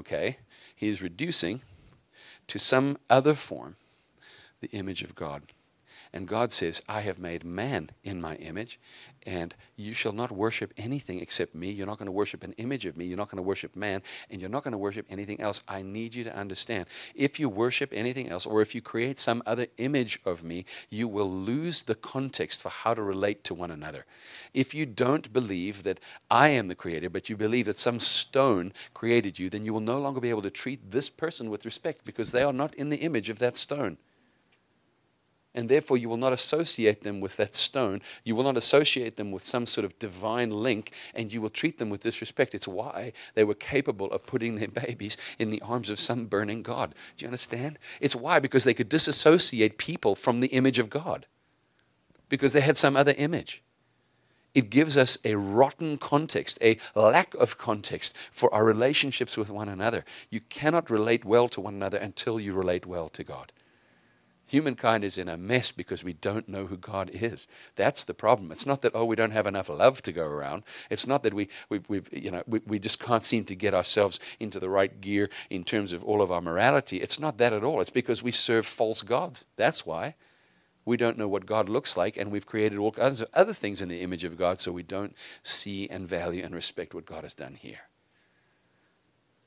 to some other form the image of God. And God says, I have made man in my image, and you shall not worship anything except me. You're not going to worship an image of me. You're not going to worship man, and you're not going to worship anything else. I need you to understand. If you worship anything else, or if you create some other image of me, you will lose the context for how to relate to one another. If you don't believe that I am the creator, but you believe that some stone created you, then you will no longer be able to treat this person with respect, because they are not in the image of that stone. And therefore, you will not associate them with that stone. You will not associate them with some sort of divine link, and you will treat them with disrespect. It's why they were capable of putting their babies in the arms of some burning god. Do you understand? It's why, because they could disassociate people from the image of God, because they had some other image. It gives us a rotten context, a lack of context for our relationships with one another. You cannot relate well to one another until you relate well to God. Humankind is in a mess because we don't know who God is. That's the problem. It's not that, we don't have enough love to go around. It's not that we just can't seem to get ourselves into the right gear in terms of all of our morality. It's not that at all. It's because we serve false gods. That's why. We don't know what God looks like, and we've created all kinds of other things in the image of God, so we don't see and value and respect what God has done here.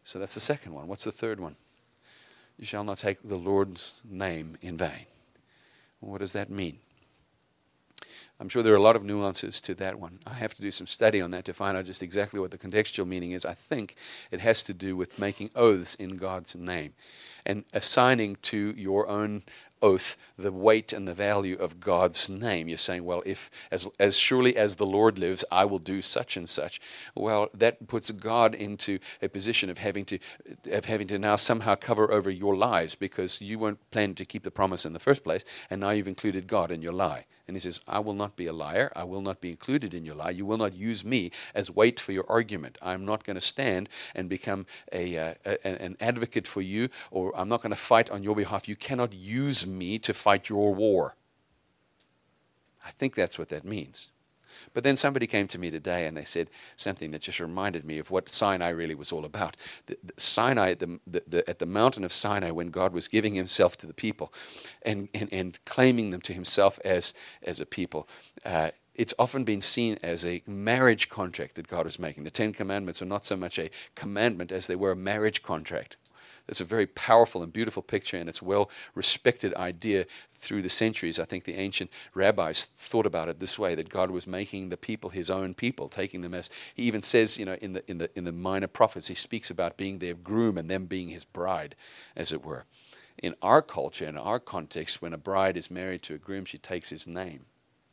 So that's the second one. What's the third one? You shall not take the Lord's name in vain. What does that mean? I'm sure there are a lot of nuances to that one. I have to do some study on that to find out just exactly what the contextual meaning is. I think it has to do with making oaths in God's name and assigning to your own oath the weight and the value of God's name. You're saying, well, if as surely as the Lord lives, I will do such and such. Well, that puts God into a position of having to now somehow cover over your lies, because you weren't planning to keep the promise in the first place, and now you've included God in your lie. And he says, I will not be a liar. I will not be included in your lie. You will not use me as weight for your argument. I'm not going to stand and become an advocate for you, or I'm not going to fight on your behalf. You cannot use me to fight your war. I think that's what that means. But then somebody came to me today and they said something that just reminded me of what Sinai really was all about. The Sinai, at the mountain of Sinai, when God was giving himself to the people and claiming them to himself as a people, it's often been seen as a marriage contract that God was making. The Ten Commandments were not so much a commandment as they were a marriage contract. It's a very powerful and beautiful picture, and it's a well-respected idea through the centuries. I think the ancient rabbis thought about it this way, that God was making the people his own people, taking them as, he even says, in the minor prophets, he speaks about being their groom and them being his bride, as it were. In our culture, in our context, when a bride is married to a groom, she takes his name.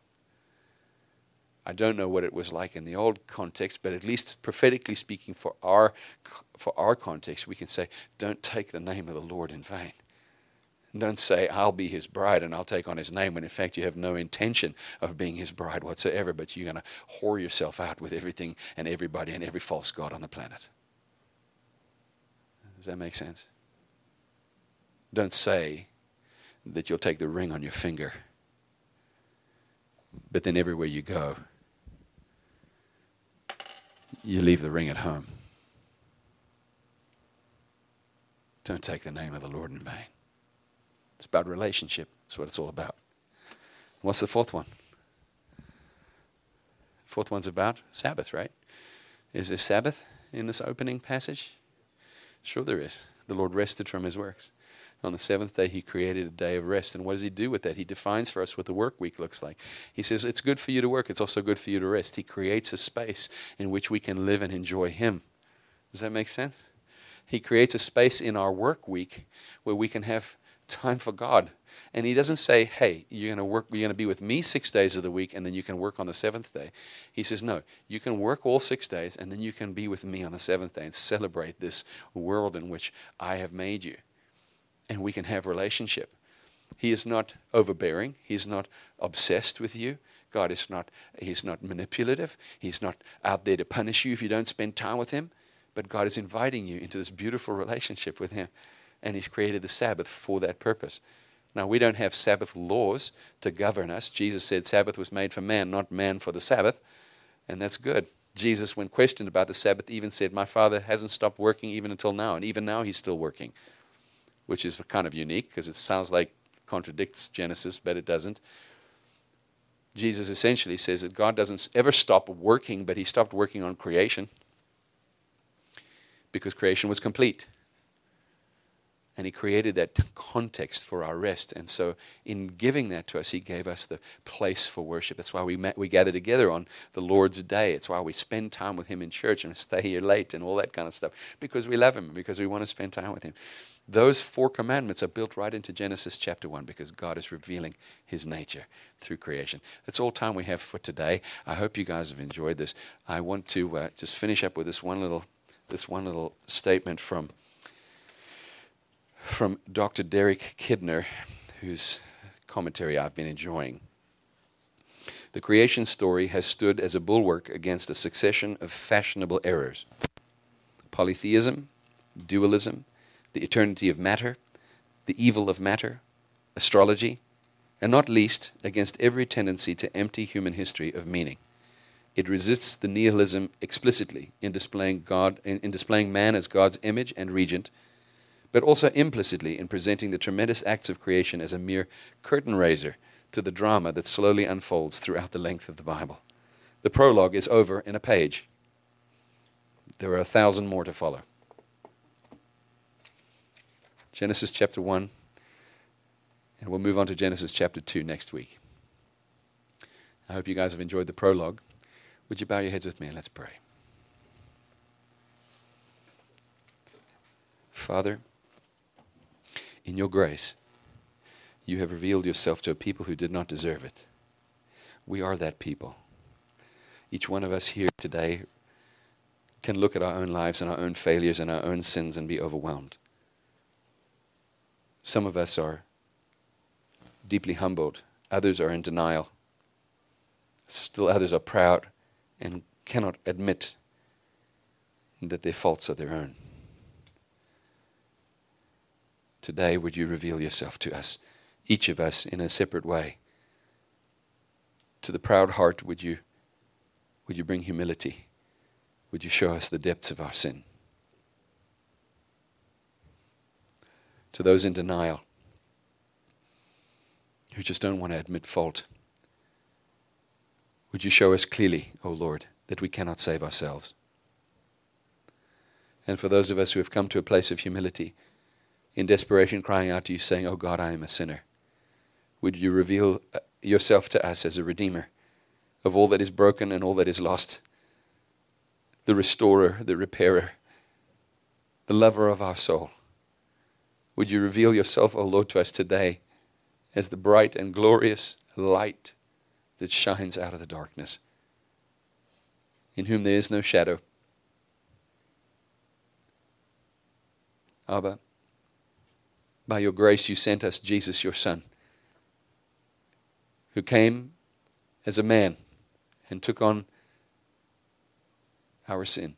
I don't know what it was like in the old context, but at least prophetically speaking, for our context, we can say, don't take the name of the Lord in vain. Don't say, I'll be his bride and I'll take on his name, when in fact you have no intention of being his bride whatsoever, but you're going to whore yourself out with everything and everybody and every false god on the planet. Does that make sense? Don't say that you'll take the ring on your finger, but then everywhere you go, you leave the ring at home. Don't take the name of the Lord in vain. It's about relationship. That's what it's all about. What's the fourth one? Fourth one's about Sabbath, right? Is there Sabbath in this opening passage? Sure there is. The Lord rested from his works. On the seventh day, he created a day of rest. And what does he do with that? He defines for us what the work week looks like. He says it's good for you to work. It's also good for you to rest. He creates a space in which we can live and enjoy him. Does that make sense? He creates a space in our work week where we can have time for God. And he doesn't say, hey, you're going to be with me 6 days of the week and then you can work on the seventh day. He says, no, you can work all 6 days and then you can be with me on the seventh day and celebrate this world in which I have made you. And we can have relationship. He is not overbearing. He's not obsessed with you. God is not, he's not manipulative. He's not out there to punish you if you don't spend time with him. But God is inviting you into this beautiful relationship with him. And he's created the Sabbath for that purpose. Now, we don't have Sabbath laws to govern us. Jesus said Sabbath was made for man, not man for the Sabbath. And that's good. Jesus, when questioned about the Sabbath, even said, my Father hasn't stopped working even until now. And even now he's still working. Which is kind of unique because it sounds like contradicts Genesis, but it doesn't. Jesus essentially says that God doesn't ever stop working, but he stopped working on creation because creation was complete. And he created that context for our rest. And so in giving that to us, he gave us the place for worship. That's why we gather together on the Lord's Day. It's why we spend time with him in church and stay here late and all that kind of stuff. Because we love him, because we want to spend time with him. Those 4 commandments are built right into Genesis chapter 1 because God is revealing his nature through creation. That's all time we have for today. I hope you guys have enjoyed this. I want to just finish up with this one little statement from Dr. Derek Kidner, whose commentary I've been enjoying. The creation story has stood as a bulwark against a succession of fashionable errors. Polytheism, dualism, the eternity of matter, the evil of matter, astrology, and not least against every tendency to empty human history of meaning. It resists the nihilism explicitly in displaying man as God's image and regent, but also implicitly in presenting the tremendous acts of creation as a mere curtain raiser to the drama that slowly unfolds throughout the length of the Bible. The prologue is over in a page. There are 1,000 more to follow. Genesis chapter 1, and we'll move on to Genesis chapter 2 next week. I hope you guys have enjoyed the prologue. Would you bow your heads with me and let's pray. Father, in your grace, you have revealed yourself to a people who did not deserve it. We are that people. Each one of us here today can look at our own lives and our own failures and our own sins and be overwhelmed. Some of us are deeply humbled. Others are in denial. Still others are proud and cannot admit that their faults are their own. Today, would you reveal yourself to us, each of us in a separate way? To the proud heart, would you bring humility? Would you show us the depths of our sin? To those in denial, who just don't want to admit fault, would you show us clearly, O Lord, that we cannot save ourselves? And for those of us who have come to a place of humility, in desperation crying out to you, saying, "Oh God, I am a sinner," would you reveal yourself to us as a redeemer of all that is broken and all that is lost, the restorer, the repairer, the lover of our soul? Would you reveal yourself, O Lord, to us today as the bright and glorious light that shines out of the darkness, in whom there is no shadow. Abba, by your grace you sent us Jesus, your Son, who came as a man and took on our sin.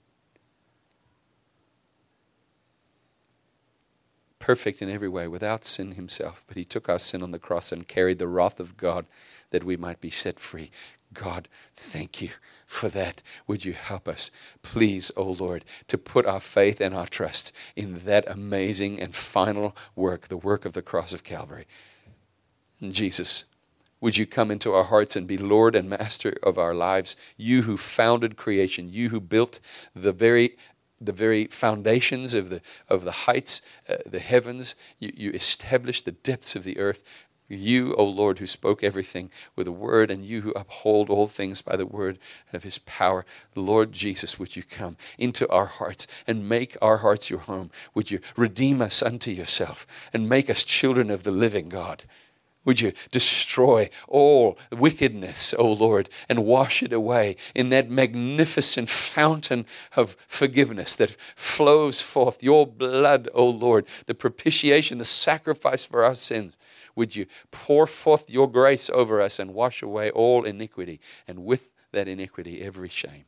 Perfect in every way, without sin himself, but he took our sin on the cross and carried the wrath of God that we might be set free. God, thank you for that. Would you help us, please, O Lord, to put our faith and our trust in that amazing and final work, the work of the cross of Calvary. And Jesus, would you come into our hearts and be Lord and Master of our lives? You who founded creation, you who built the very foundations of the heights, the heavens. You established the depths of the earth. You, O Lord, who spoke everything with a word, and you who uphold all things by the word of his power. Lord Jesus, would you come into our hearts and make our hearts your home? Would you redeem us unto yourself and make us children of the living God? Would you destroy all wickedness, O Lord, and wash it away in that magnificent fountain of forgiveness that flows forth, your blood, O Lord, the propitiation, the sacrifice for our sins. Would you pour forth your grace over us and wash away all iniquity, and with that iniquity, every shame.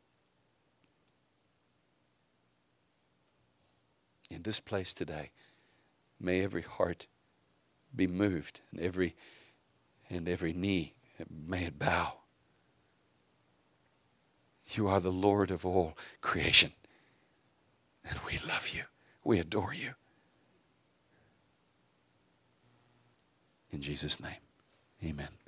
In this place today, may every heart be moved, and every knee, may it bow. You are the Lord of all creation, and we love you. We adore you. In Jesus' name, amen.